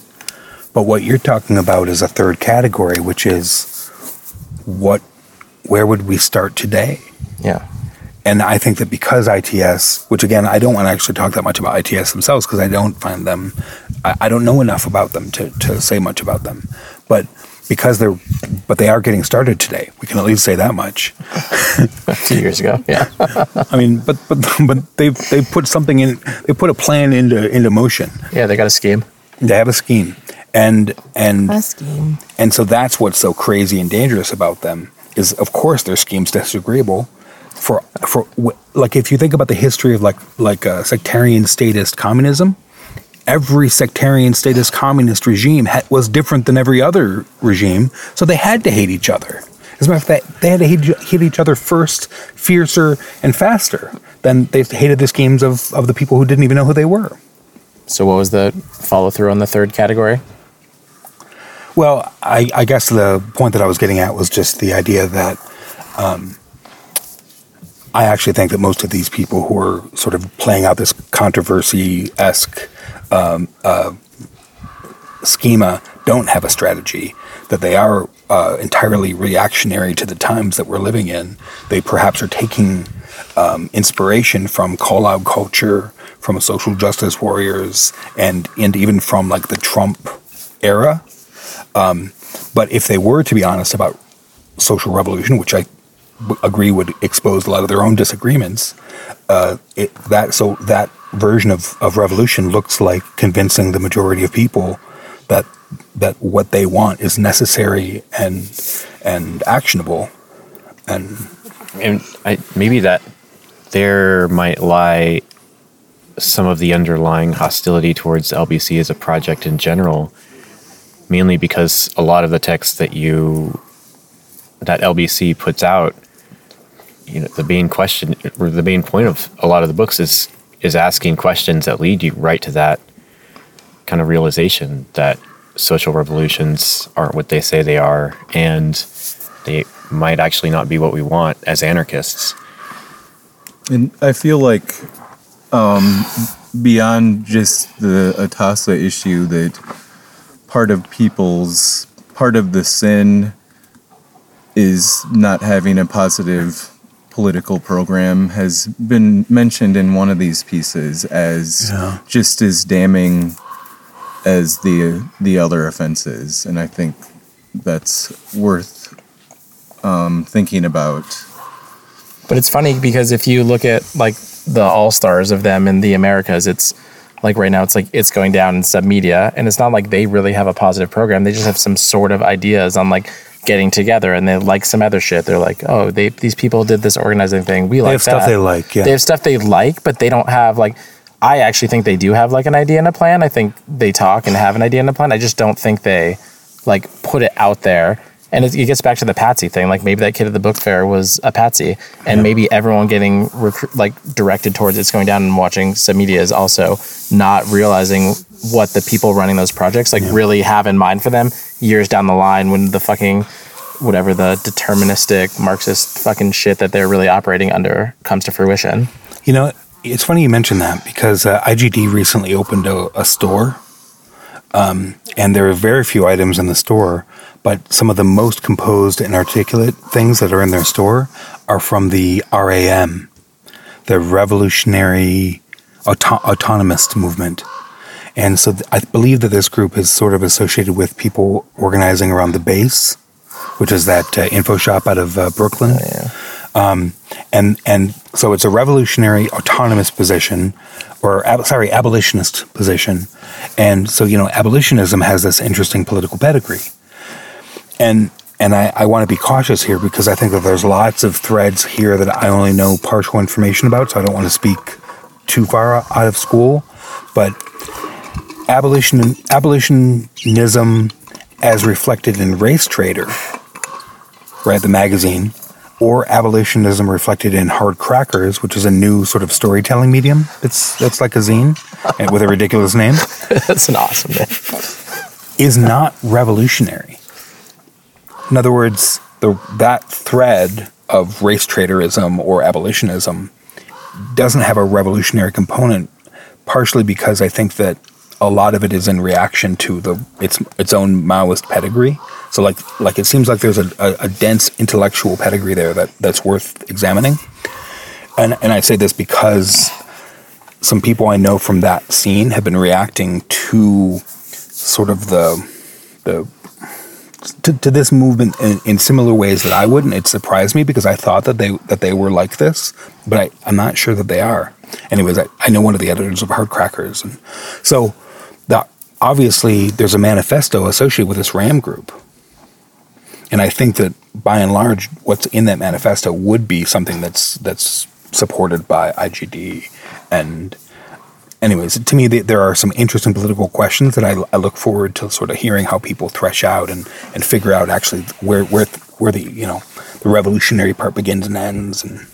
But what you're talking about is a third category, which is what, where would we start today? Yeah. And I think that because I T S, which again, I don't want to actually talk that much about I T S themselves because I don't find them, I, I don't know enough about them to, to say much about them. But because they're, but they are getting started today. We can at least say that much. A few years ago, yeah. I mean, but but but they've they put something in, they put a plan into into motion. Yeah, they got a scheme. They have a scheme, and and A scheme. and so that's what's so crazy and dangerous about them is, of course, their scheme's disagreeable. For for like if you think about the history of like like a sectarian statist communism, every sectarian statist communist regime ha- was different than every other regime, so they had to hate each other. As a matter of fact, they had to hate, hate each other first, fiercer and faster than they hated the schemes of, of the people who didn't even know who they were. So what was the follow through on the third category? Well, I, I guess the point that I was getting at was just the idea that um, I actually think that most of these people who are sort of playing out this controversy-esque um, uh, schema don't have a strategy, that they are uh, entirely reactionary to the times that we're living in. They perhaps are taking um, inspiration from call-out culture, from social justice warriors, and, and even from like the Trump era. Um, but if they were to be honest about social revolution, which I agree would expose a lot of their own disagreements, uh, it, that so that version of, of revolution looks like convincing the majority of people that that what they want is necessary and and actionable, and and I, maybe that there might lie some of the underlying hostility towards L B C as a project in general, mainly because a lot of the texts that you that L B C puts out, you know, the main question or the main point of a lot of the books is is asking questions that lead you right to that kind of realization that social revolutions aren't what they say they are, and they might actually not be what we want as anarchists. And I feel like um, beyond just the Atasa issue, that part of people's, part of the sin is not having a positive political program has been mentioned in one of these pieces as yeah. just as damning as the the other offenses, and I think that's worth um, thinking about. But it's funny because if you look at like the all-stars of them in the Americas, it's like right now it's like It's Going Down in Submedia, and it's not like they really have a positive program. They just have some sort of ideas on like getting together, and they like some other shit. They're like, oh, they these people did this organizing thing. We they like have that. stuff they like. Yeah, they have stuff they like, but they don't have like. I actually think they do have like an idea and a plan. I think they talk and have an idea and a plan. I just don't think they like put it out there. And it, it gets back to the patsy thing. Like maybe that kid at the book fair was a patsy, and yeah. maybe everyone getting rec- like directed towards It's Going Down and watching Submedia is also not realizing what the people running those projects like yeah. really have in mind for them years down the line when the fucking whatever the deterministic Marxist fucking shit that they're really operating under comes to fruition. You know, it's funny you mention that because uh, I G D recently opened a, a store Um, and there are very few items in the store, but some of the most composed and articulate things that are in their store are from the R A M, the Revolutionary Auto- Autonomist Movement. And so th- I believe that this group is sort of associated with people organizing around the Base, which is that uh, info shop out of uh, Brooklyn. Oh, yeah. Um, and and so it's a revolutionary autonomous position, or ab- sorry, abolitionist position. And so, you know, abolitionism has this interesting political pedigree. And and I, I want to be cautious here because I think that there's lots of threads here that I only know partial information about, so I don't want to speak too far out of school. But abolition abolitionism as reflected in Race Trader, right, the magazine, or abolitionism reflected in Hard Crackers, which is a new sort of storytelling medium. It's that's like a zine and with a ridiculous name. That's an awesome name. Is not revolutionary. In other words, the that thread of race traderism or abolitionism doesn't have a revolutionary component, partially because I think that a lot of it is in reaction to the its its own Maoist pedigree. So like like it seems like there's a, a, a dense intellectual pedigree there that, that's worth examining. And and I say this because some people I know from that scene have been reacting to sort of the the to, to this movement in, in similar ways that I wouldn't. It surprised me because I thought that they that they were like this, but I, I'm not sure that they are. Anyways, I, I know one of the editors of Hard Crackers, and so the, obviously there's a manifesto associated with this RAM group. And I think that by and large, what's in that manifesto would be something that's that's supported by I G D. And anyways, to me, there are some interesting political questions that I, I look forward to sort of hearing how people thresh out and, and figure out actually where where where the you know the revolutionary part begins and ends. And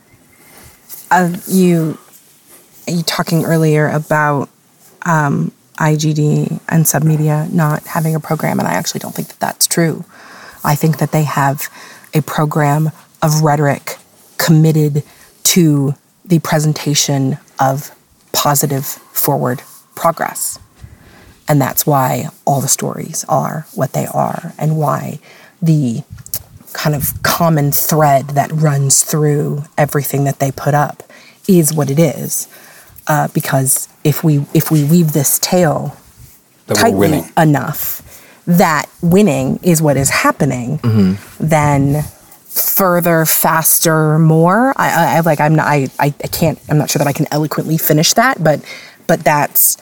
uh, you you talking earlier about um, I G D and Submedia not having a program, and I actually don't think that that's true. I think that they have a program of rhetoric committed to the presentation of positive forward progress. And that's why all the stories are what they are, and why the kind of common thread that runs through everything that they put up is what it is. Uh, because if we if we weave this tale that tightly we're winning enough, that winning is what is happening, mm-hmm. then further, faster, more. I, I, I like. I'm not. I, I. I can't. I'm not sure that I can eloquently finish that. But, but that's.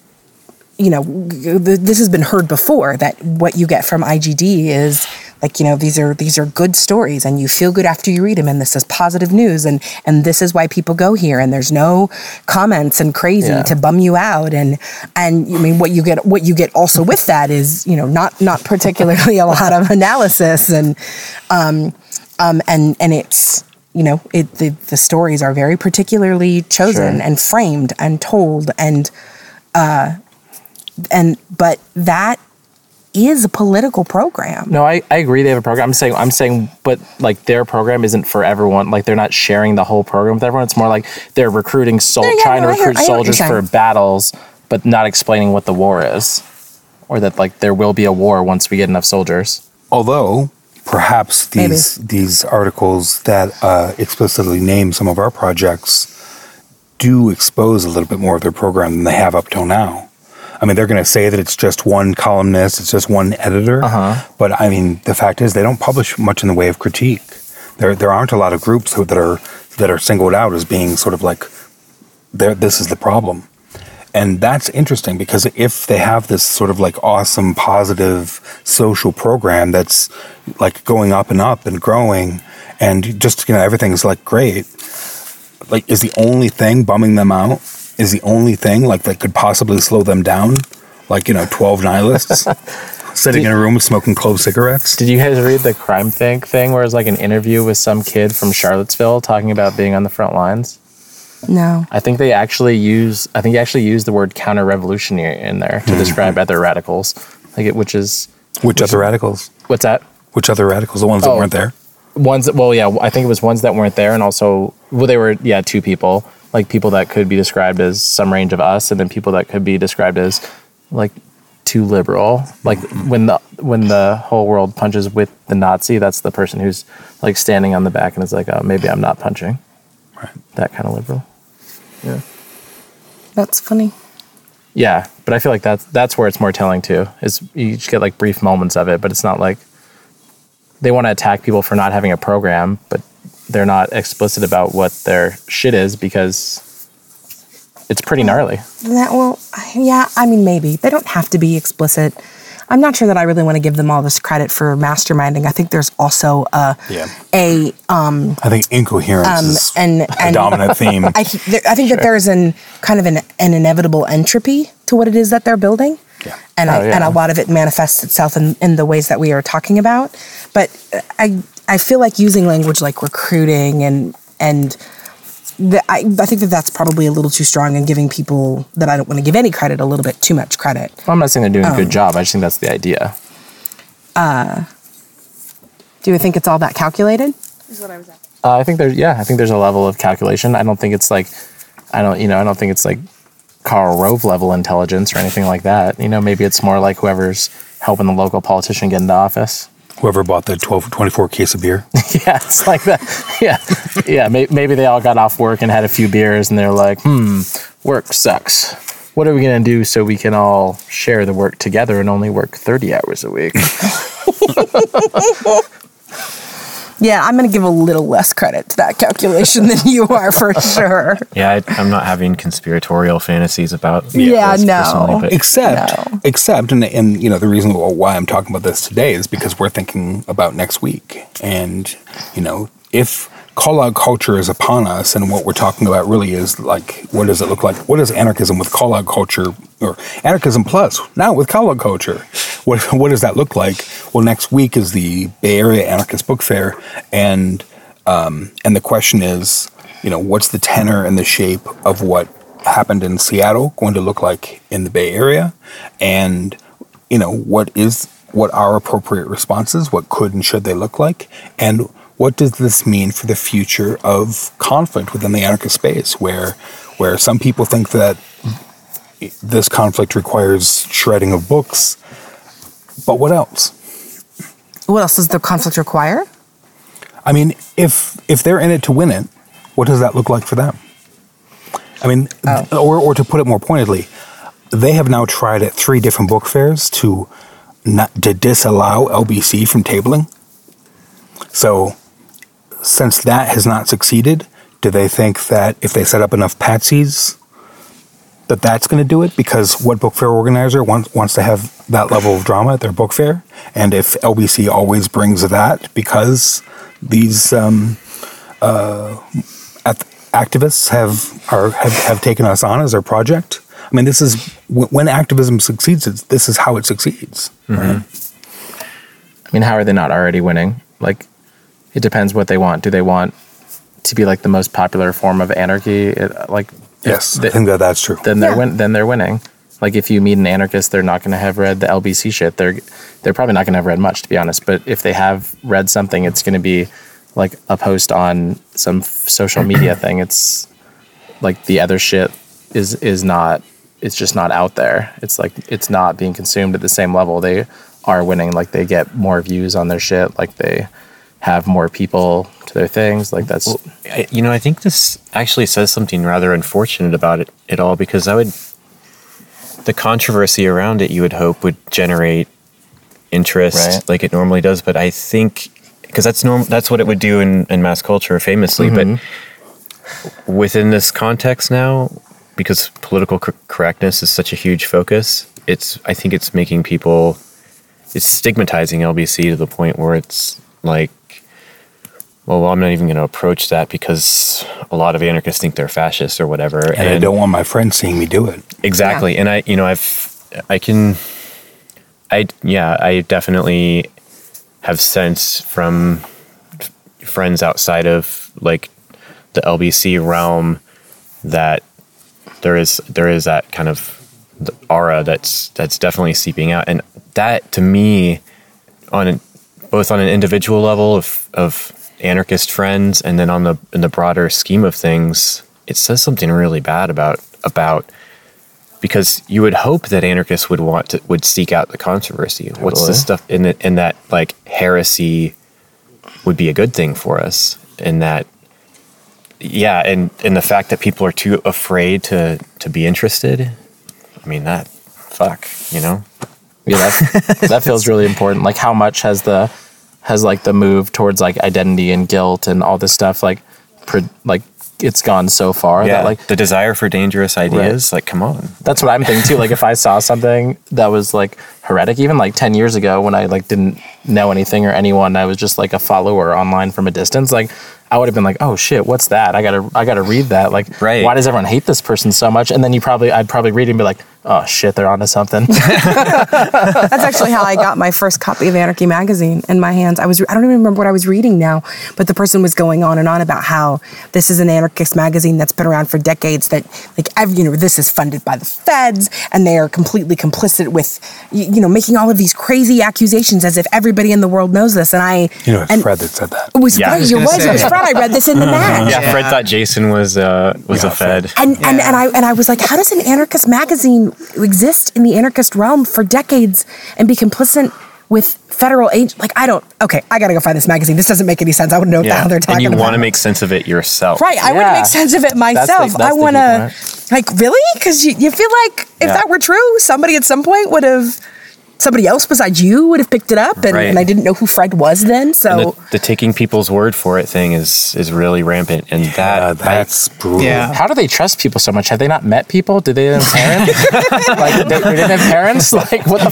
You know, this has been heard before. That what you get from I G D is like, you know, these are these are good stories, and you feel good after you read them, and this is positive news, and and this is why people go here, and there's no comments and crazy yeah. to bum you out, and and I mean what you get what you get also with that is, you know, not not particularly a lot of analysis, and um um and and it's, you know, it the, the stories are very particularly chosen Sure. and framed and told, and uh and but that is a political program. No, I, I agree they have a program. I'm saying I'm saying but like their program isn't for everyone. Like they're not sharing the whole program with everyone. It's more like they're recruiting sol- Yeah, yeah, trying no, to I hear- recruit I hear what you're soldiers for saying. battles, but not explaining what the war is. Or that like there will be a war once we get enough soldiers. although perhaps these Maybe. these articles that uh, explicitly name some of our projects do expose a little bit more of their program than they have up till now. I mean, they're going to say that it's just one columnist, it's just one editor. Uh-huh. But I mean, the fact is, they don't publish much in the way of critique. There, there aren't a lot of groups who, that are that are singled out as being sort of like, "There, this is the problem," and that's interesting because if they have this sort of like awesome, positive social program that's like going up and up and growing, and just, you know, everything's like great, like is the only thing bumming them out? Is the only thing like that could possibly slow them down, like, you know, twelve nihilists sitting Did, in a room smoking clove cigarettes? Did you guys read the Crime Think thing where it's like an interview with some kid from Charlottesville talking about being on the front lines? No. I think they actually use I think they actually use the word counter-revolutionary in there to mm-hmm. describe other radicals, like it, which is which, which other radicals? What's that? Which other radicals? The ones oh, that weren't there. Ones that, well, yeah, I think it was ones that weren't there, and also well, they were yeah two people. Like people that could be described as some range of us, and then people that could be described as like too liberal. Like when the when the whole world punches with the Nazi, that's the person who's like standing on the back and is like, oh, maybe I'm not punching. Right. That kind of liberal. Yeah. That's funny. Yeah, but I feel like that's that's where it's more telling too. Is you just get like brief moments of it, but it's not like they want to attack people for not having a program, but they're not explicit about what their shit is because it's pretty gnarly. That, well, yeah, I mean, maybe. They don't have to be explicit. I'm not sure that I really want to give them all this credit for masterminding. I think there's also a, Yeah. a um, I think incoherence um, is and, a and dominant theme. I, there, I think that there's an kind of an, an inevitable entropy to what it is that they're building. Yeah. And, I, Oh, yeah. and a lot of it manifests itself in, in the ways that we are talking about. But I I feel like using language like recruiting and and the, I, I think that that's probably a little too strong and giving people that I don't want to give any credit a little bit too much credit. Well, I'm not saying they're doing a Um, good job. I just think that's the idea. Do you think it's all that calculated? Uh, I think there's yeah, I think there's a level of calculation. I don't think it's like I don't you know I don't think it's like Karl Rove level intelligence or anything like that. You know, maybe it's more like whoever's helping the local politician get into office. Whoever bought the twelve twenty-four case of beer. Yeah, it's like that. Yeah, yeah. May- maybe they all got off work and had a few beers, and they're like, "Hmm, work sucks. What are we gonna do so we can all share the work together and only work thirty hours a week?" Yeah, I'm going to give a little less credit to that calculation than you are for sure. Yeah, I, I'm not having conspiratorial fantasies about Yeah, this no. personally, but Except, No. except, and, and you know, the reason why I'm talking about this today is because we're thinking about next week. And, you know, if call out culture is upon us and what we're talking about really is like, what does it look like? What is anarchism with call out culture or anarchism plus now with call out culture? What, what does that look like? Well, next week is the Bay Area Anarchist Book Fair. And, um, and the question is, you know, what's the tenor and the shape of what happened in Seattle going to look like in the Bay Area? And, you know, what is, what are appropriate responses? What could and should they look like? And what does this mean for the future of conflict within the anarchist space where, where some people think that this conflict requires shredding of books, but what else? What else does the conflict require? I mean, if if they're in it to win it, what does that look like for them? I mean, Oh. or or to put it more pointedly, they have now tried at three different book fairs to not to disallow L B C from tabling. So, since that has not succeeded, do they think that if they set up enough patsies, that that's going to do it? Because what book fair organizer wants wants to have that level of drama at their book fair? And if L B C always brings that because these um, uh, act- activists have are have, have taken us on as their project, I mean, this is when activism succeeds. It's, this is how it succeeds. Right? I mean, how are they not already winning? Like, it depends what they want. Do they want to be like the most popular form of anarchy? It, like, Yes, they- I think that that's true. then they're Yeah. win- then they're winning. Like, if you meet an anarchist, they're not going to have read the L B C shit. They're they're probably not going to have read much, to be honest. But if they have read something, it's going to be like a post on some f- social media thing. It's like the other shit is is not. It's just not out there. It's like it's not being consumed at the same level. They are winning. Like, they get more views on their shit. Like, they have more people to their things. Like, that's I, you know, I think this actually says something rather unfortunate about it, it all, because I would, the controversy around it, you would hope would generate interest Right. like it normally does. But I think, because that's norm, that's what it would do in, in mass culture famously. But within this context now, because political cor- correctness is such a huge focus, it's, I think it's making people, it's stigmatizing L B C to the point where it's like, well, well, I'm not even going to approach that because a lot of anarchists think they're fascists or whatever. And, I don't want my friends seeing me do it. Exactly. Yeah. And I, you know, I've, I can, I, yeah, I definitely have sense from f- friends outside of like the L B C realm that there is, there is that kind of aura that's, that's definitely seeping out. And that to me, on an, both on an individual level of, of anarchist friends and then on the, in the broader scheme of things, it says something really bad about, about because you would hope that anarchists would want to would seek out the controversy. What's the Totally. stuff in it, in that like heresy would be a good thing for us, and that yeah, and and the fact that people are too afraid to to be interested. I mean that fuck, you know. Yeah, that that feels really important. Like, how much has the has like the move towards like identity and guilt and all this stuff like pre, like it's gone so far Yeah, that like the desire for dangerous ideas. Like, come on. that's what I'm thinking too. Like, if I saw something that was like heretic, even like ten years ago when I like didn't know anything or anyone, I was just like a follower online from a distance. Like, I would have been like, oh shit, what's that? I gotta I gotta read that. Like, Right. why does everyone hate this person so much? And then you probably I'd probably read it and be like, oh shit, they're onto something. That's actually how I got my first copy of Anarchy magazine in my hands. I was I don't even remember what I was reading now, but the person was going on and on about how this is an anarchist magazine that's been around for decades. That like every, you know, this is funded by the feds and they are completely complicit with you, you know making all of these crazy accusations as if everybody in the world knows this. And I You know, it's and Fred that said that. it was Yeah, I right. was It gonna was. say. It was Fred. I read this in the mag. Yeah, Fred thought Jason was uh, was Yeah, a Fed. And, and and I and I was like, how does an anarchist magazine exist in the anarchist realm for decades and be complicit with federal agents? Like, I don't. Okay, I gotta go find this magazine. This doesn't make any sense. I wouldn't know what the hell they're and talking you about. want to make sense of it yourself. right. I want to Yeah. make sense of it the- myself. that's I the want key to, like, really, because you, you feel like if Yeah. that were true, somebody at some point would have. Somebody else besides you would have picked it up, and, Right. and I didn't know who Fred was then. And So the, the taking people's word for it thing is is really rampant, and that Uh, that's brutal. Yeah. How do they trust people so much? Have they not met people? Did they have parents? like, they, they didn't have parents? Like, what the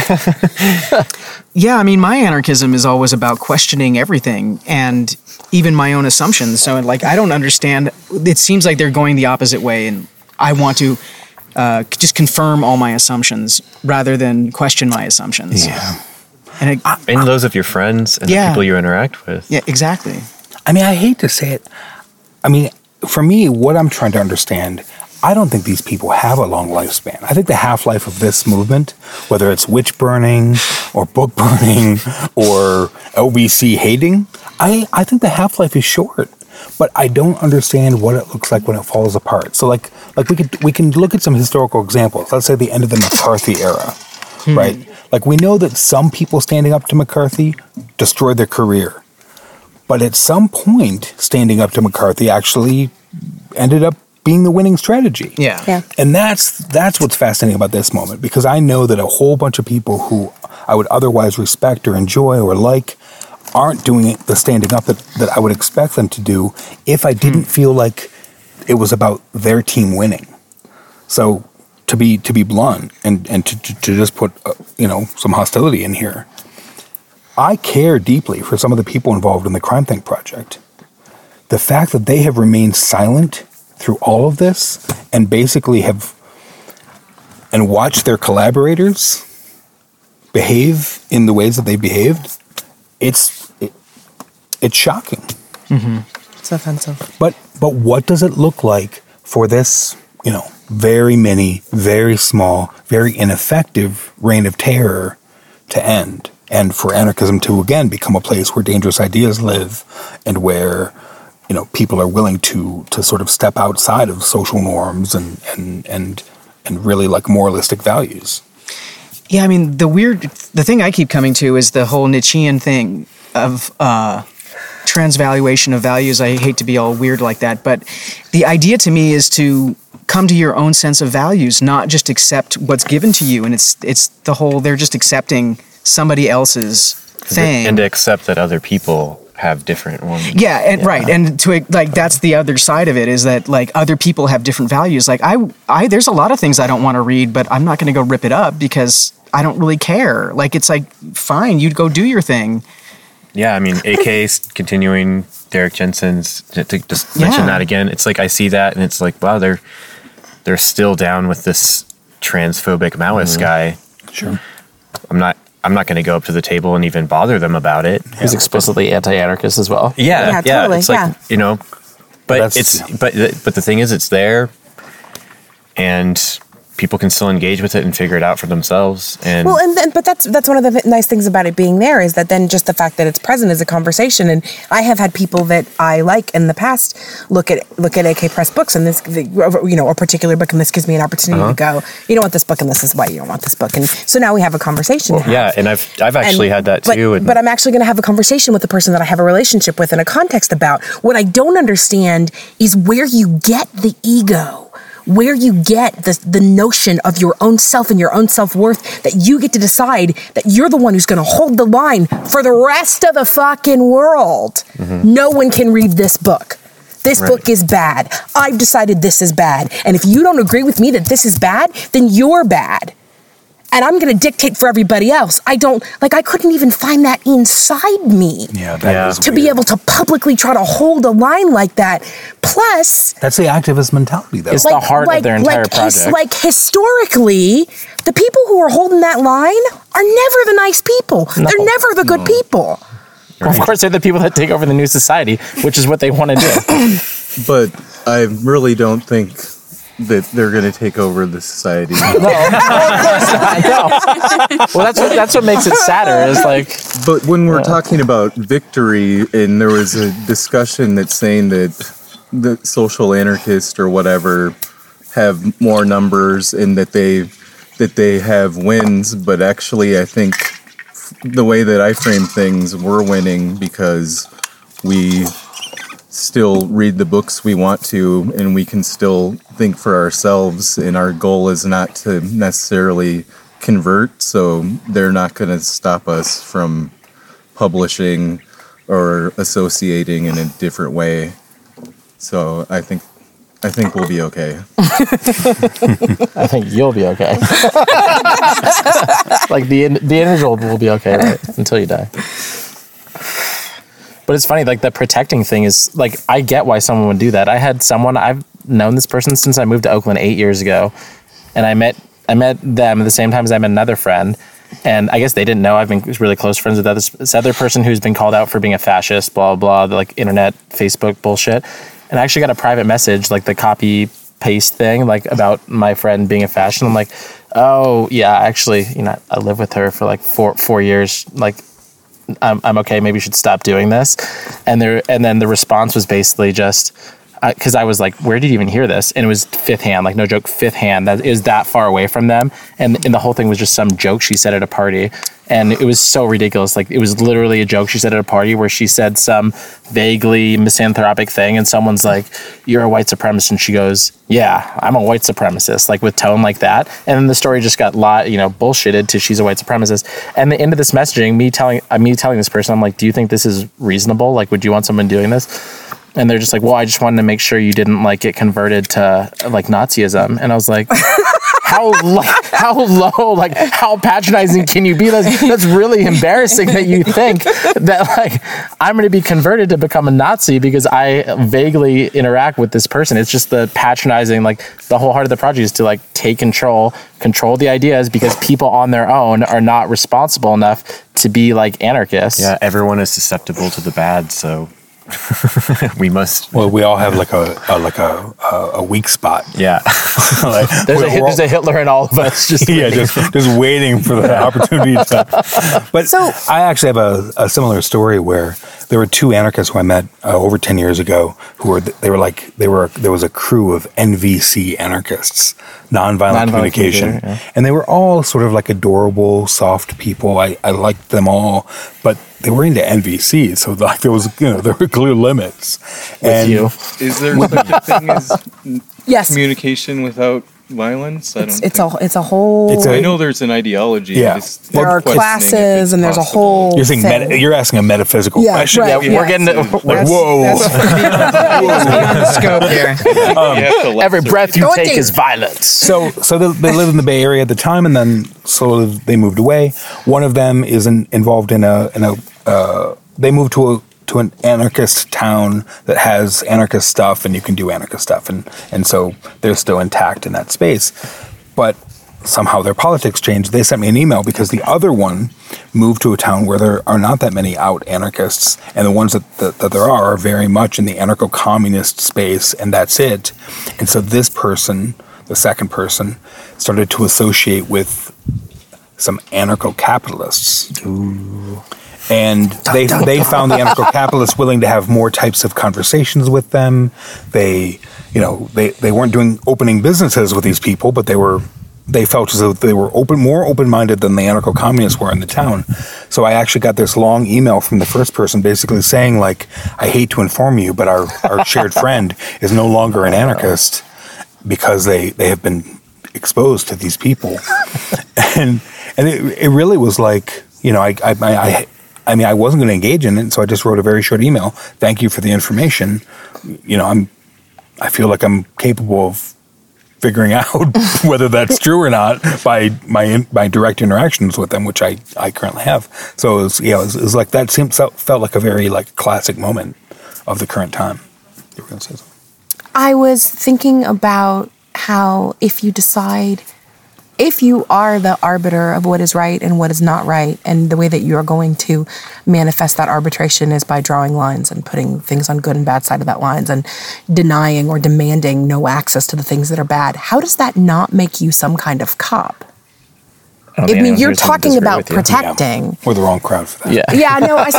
fuck? Yeah, I mean, my anarchism is always about questioning everything and even my own assumptions. So, like, I don't understand. It seems like they're going the opposite way, and I want to uh, just confirm all my assumptions rather than question my assumptions. Yeah. And it, and those of your friends and Yeah. the people you interact with. yeah, exactly. I mean, I hate to say it. I mean, for me, what I'm trying to understand, I don't think these people have a long lifespan. I think the half-life of this movement, whether it's witch burning or book burning or L B C hating, I, I think the half-life is short. But I don't understand what it looks like when it falls apart. So, like, like we could we can look at some historical examples. Let's say the end of the McCarthy era, right? Like, we know that some people standing up to McCarthy destroyed their career. But at some point, standing up to McCarthy actually ended up being the winning strategy. Yeah. yeah. And that's that's what's fascinating about this moment, because I know that a whole bunch of people who I would otherwise respect or enjoy or like aren't doing the standing up that, that I would expect them to do if I didn't feel like it was about their team winning. So to be to be blunt and, and to, to, to just put uh, you know some hostility in here, I care deeply for some of the people involved in the Crime Think Project. The fact that they have remained silent through all of this and basically have and watched their collaborators behave in the ways that they behaved, it's it, it's shocking. It's offensive. But but what does it look like for this, you know, very many, very small, very ineffective reign of terror to end, and for anarchism to again become a place where dangerous ideas live and where, you know, people are willing to to sort of step outside of social norms and and and and really like moralistic values. Yeah, I mean, the weird, the thing I keep coming to is the whole Nietzschean thing of uh, transvaluation of values. I hate to be all weird like that, but the idea to me is to come to your own sense of values, not just accept what's given to you. And it's it's the whole, they're just accepting somebody else's thing. And to accept that other people have different ones. Yeah, and right, and to like that's the other side of it is that like other people have different values. Like I, I there's a lot of things I don't want to read, but I'm not going to go rip it up because I don't really care. Like it's like fine, you'd go do your thing. Yeah, I mean, A K continuing Derek Jensen's to, to just mention Yeah. that again. It's like I see that, and it's like, wow, they're they're still down with this transphobic Maoist guy. Sure. I'm not. I'm not going to go up to the table and even bother them about it. He's explicitly anti-anarchist as well. Yeah, Yeah, yeah. totally, It's like yeah. you know, but That's- it's but the- but the thing is, it's there, and people can still engage with it and figure it out for themselves. And Well, and then, but that's that's one of the nice things about it being there is that then just the fact that it's present is a conversation. And I have had people that I like in the past look at look at A K Press books and this, you know, a particular book, and this gives me an opportunity Uh-huh. to go, you don't want this book, and this is why you don't want this book. And so now we have a conversation. to have. yeah, and I've I've actually And- had that but, too. And But I'm actually going to have a conversation with the person that I have a relationship with in a context about. What I don't understand is where you get the ego, where you get the, the notion of your own self and your own self-worth, that you get to decide that you're the one who's going to hold the line for the rest of the fucking world. Mm-hmm. No one can read this book. This Right. book is bad. I've decided this is bad. And if you don't agree with me that this is bad, then you're bad. And I'm going to dictate for everybody else. I don't, like, I couldn't even find that inside me. Yeah, that Yeah. is To be weird. able to publicly try to hold a line like that. Plus, That's the activist mentality, though. It's the heart of their entire like, his- project. like historically, the people who are holding that line are never the nice people. They're never the good people. Of course, they're the people that take over the new society, which is what they want to do. But I really don't think that they're going to take over the society. I know. Well, that's what that's what makes it sadder. Is like, But when we're talking about victory, and there was a discussion that's saying that the social anarchists or whatever have more numbers and that they that they have wins, but actually I think the way that I frame things, we're winning because we still read the books we want to, and we can still think for ourselves, and our goal is not to necessarily convert, so they're not going to stop us from publishing or associating in a different way. So I think I think we'll be okay. I think you'll be okay. Like the in- the individual will be okay, right? Until you die. But it's funny, like the protecting thing is like, I get why someone would do that. I had someone, I've known this person since I moved to Oakland eight years ago, and I met I met them at the same time as I met another friend. And I guess they didn't know I've been really close friends with this, this other person who's been called out for being a fascist, blah, blah, blah, like internet, Facebook bullshit. And I actually got a private message, like the copy paste thing, like about my friend being a fascist. I'm like, oh yeah, actually, you know, I lived with her for like four four years. Like, I'm I'm okay. Maybe you should stop doing this. And there, and then the response was basically just, because I was like, where did you even hear this? And it was fifth hand, like no joke, fifth hand. That is that far away from them. And and the whole thing was just some joke she said at a party. And it was so ridiculous. Like, it was literally a joke she said at a party where she said some vaguely misanthropic thing, and someone's like, you're a white supremacist. And she goes, yeah, I'm a white supremacist, like with tone like that. And then the story just got lot, you know, bullshitted to she's a white supremacist. And the end of this messaging, me telling uh, me telling this person, I'm like, do you think this is reasonable? Like, would you want someone doing this? And they're just like, well, I just wanted to make sure you didn't like get converted to like Nazism. And I was like, how like how low, like how patronizing can you be? That's that's really embarrassing that you think that like I'm going to be converted to become a Nazi because I vaguely interact with this person. It's just the patronizing, like the whole heart of the project is to like take control, control the ideas, because people on their own are not responsible enough to be like anarchists. yeah, everyone is susceptible to the bad, so we must. Well, we all have like a, a like a, a a weak spot. Yeah. Like, There's, we're- a, we're there's a Hitler in all of us. Just yeah, just just waiting for the opportunity to. But So- I actually have a, a similar story where there were two anarchists who I met uh, over ten years ago who were they were like they were there was a crew of N V C anarchists, nonviolent, Nonviolent communication, communicator, yeah. and they were all sort of like adorable, soft people. I, I liked them all, but they were into N V C, so like there was you know there were clear limits. with you. Is there such a thing as Yes. communication without violence? I It's, don't it's a think. it's a whole. It's a- I know there's an ideology. Yeah. I just there am are questioning if classes it's and there's a possible. whole. You're saying thing. meta, you're asking a metaphysical Yeah, question. right. Yeah, we're Yeah. getting to, So- we're- Like, whoa! Beyond the scope here. You have to let every certain- breath you Don't take think- is violence. So, so they, they lived in the Bay Area at the time, and then slowly they moved away. One of them is in, involved in a in a. Uh, they moved to a to an anarchist town that has anarchist stuff, and you can do anarchist stuff, and and so they're still intact in that space. But somehow their politics changed. They sent me an email because the other one moved to a town where there are not that many out anarchists, and the ones that, that, that there are are very much in the anarcho-communist space, and that's it. And so this person, the second person, started to associate with some anarcho-capitalists. Ooh. And they they found the anarcho-capitalists willing to have more types of conversations with them. They, you know, they, they weren't doing opening businesses with these people, but they were they felt as though they were open more open-minded than the anarcho-communists were in the town. So I actually got this long email from the first person basically saying, like, I hate to inform you, but our, our shared friend is no longer an anarchist because they, they have been exposed to these people. and and it, it really was like, you know, I I, I I mean, I wasn't going to engage in it, so I just wrote a very short email. Thank you for the information. You know, I'm, I feel like I'm capable of figuring out whether that's true or not by my my direct interactions with them, which I, I currently have. So it was, yeah, it was, it was like that seemed, felt like a very like classic moment of the current time. You were going to say something? I was thinking about how if you decide. If you are the arbiter of what is right and what is not right, and the way that you are going to manifest that arbitration is by drawing lines and putting things on good and bad side of that lines and denying or demanding no access to the things that are bad, how does that not make you some kind of cop? I, I mean, you're talking about protecting. Yeah. We're the wrong crowd for that. Yeah, yeah, no, I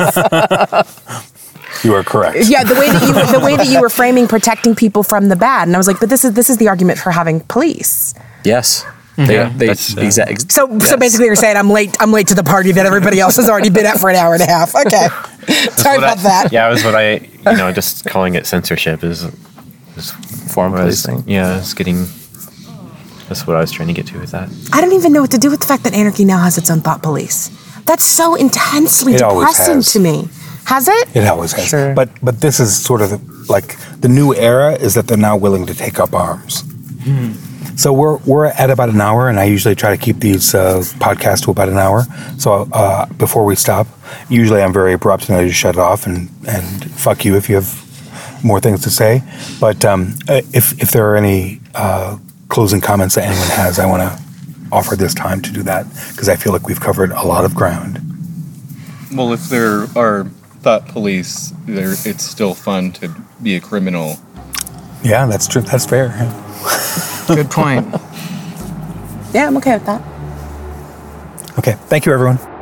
suppose. You are correct. Yeah, the way that you the way that you were framing protecting people from the bad, and I was like, but this is this is the argument for having police. Yes. They, Yeah, they, that's, uh, exact, So, yes. so basically, you're saying I'm late. I'm late to the party that everybody else has already been at for an hour and a half. Okay, sorry what about I- that. Yeah, it was what I, you know, just calling it censorship is, is Form what I was- policing. Yeah, it's getting. That's what I was trying to get to with that. I don't even know what to do with the fact that anarchy now has its own thought police. That's so intensely It always depressing has. to me. Has it? It always has. Sure. But but this is sort of the, like the new era is that they're now willing to take up arms. Hmm. So we're we're at about an hour, and I usually try to keep these uh, podcasts to about an hour. So uh, before we stop, usually I'm very abrupt and I just shut it off and, and fuck you if you have more things to say. But um, if if there are any uh, closing comments that anyone has, I want to offer this time to do that because I feel like we've covered a lot of ground. Well, if there are thought police, there it's still fun to be a criminal. Yeah, that's true. That's fair. Yeah. Good point. Yeah, I'm okay with that. Okay. Thank you, everyone.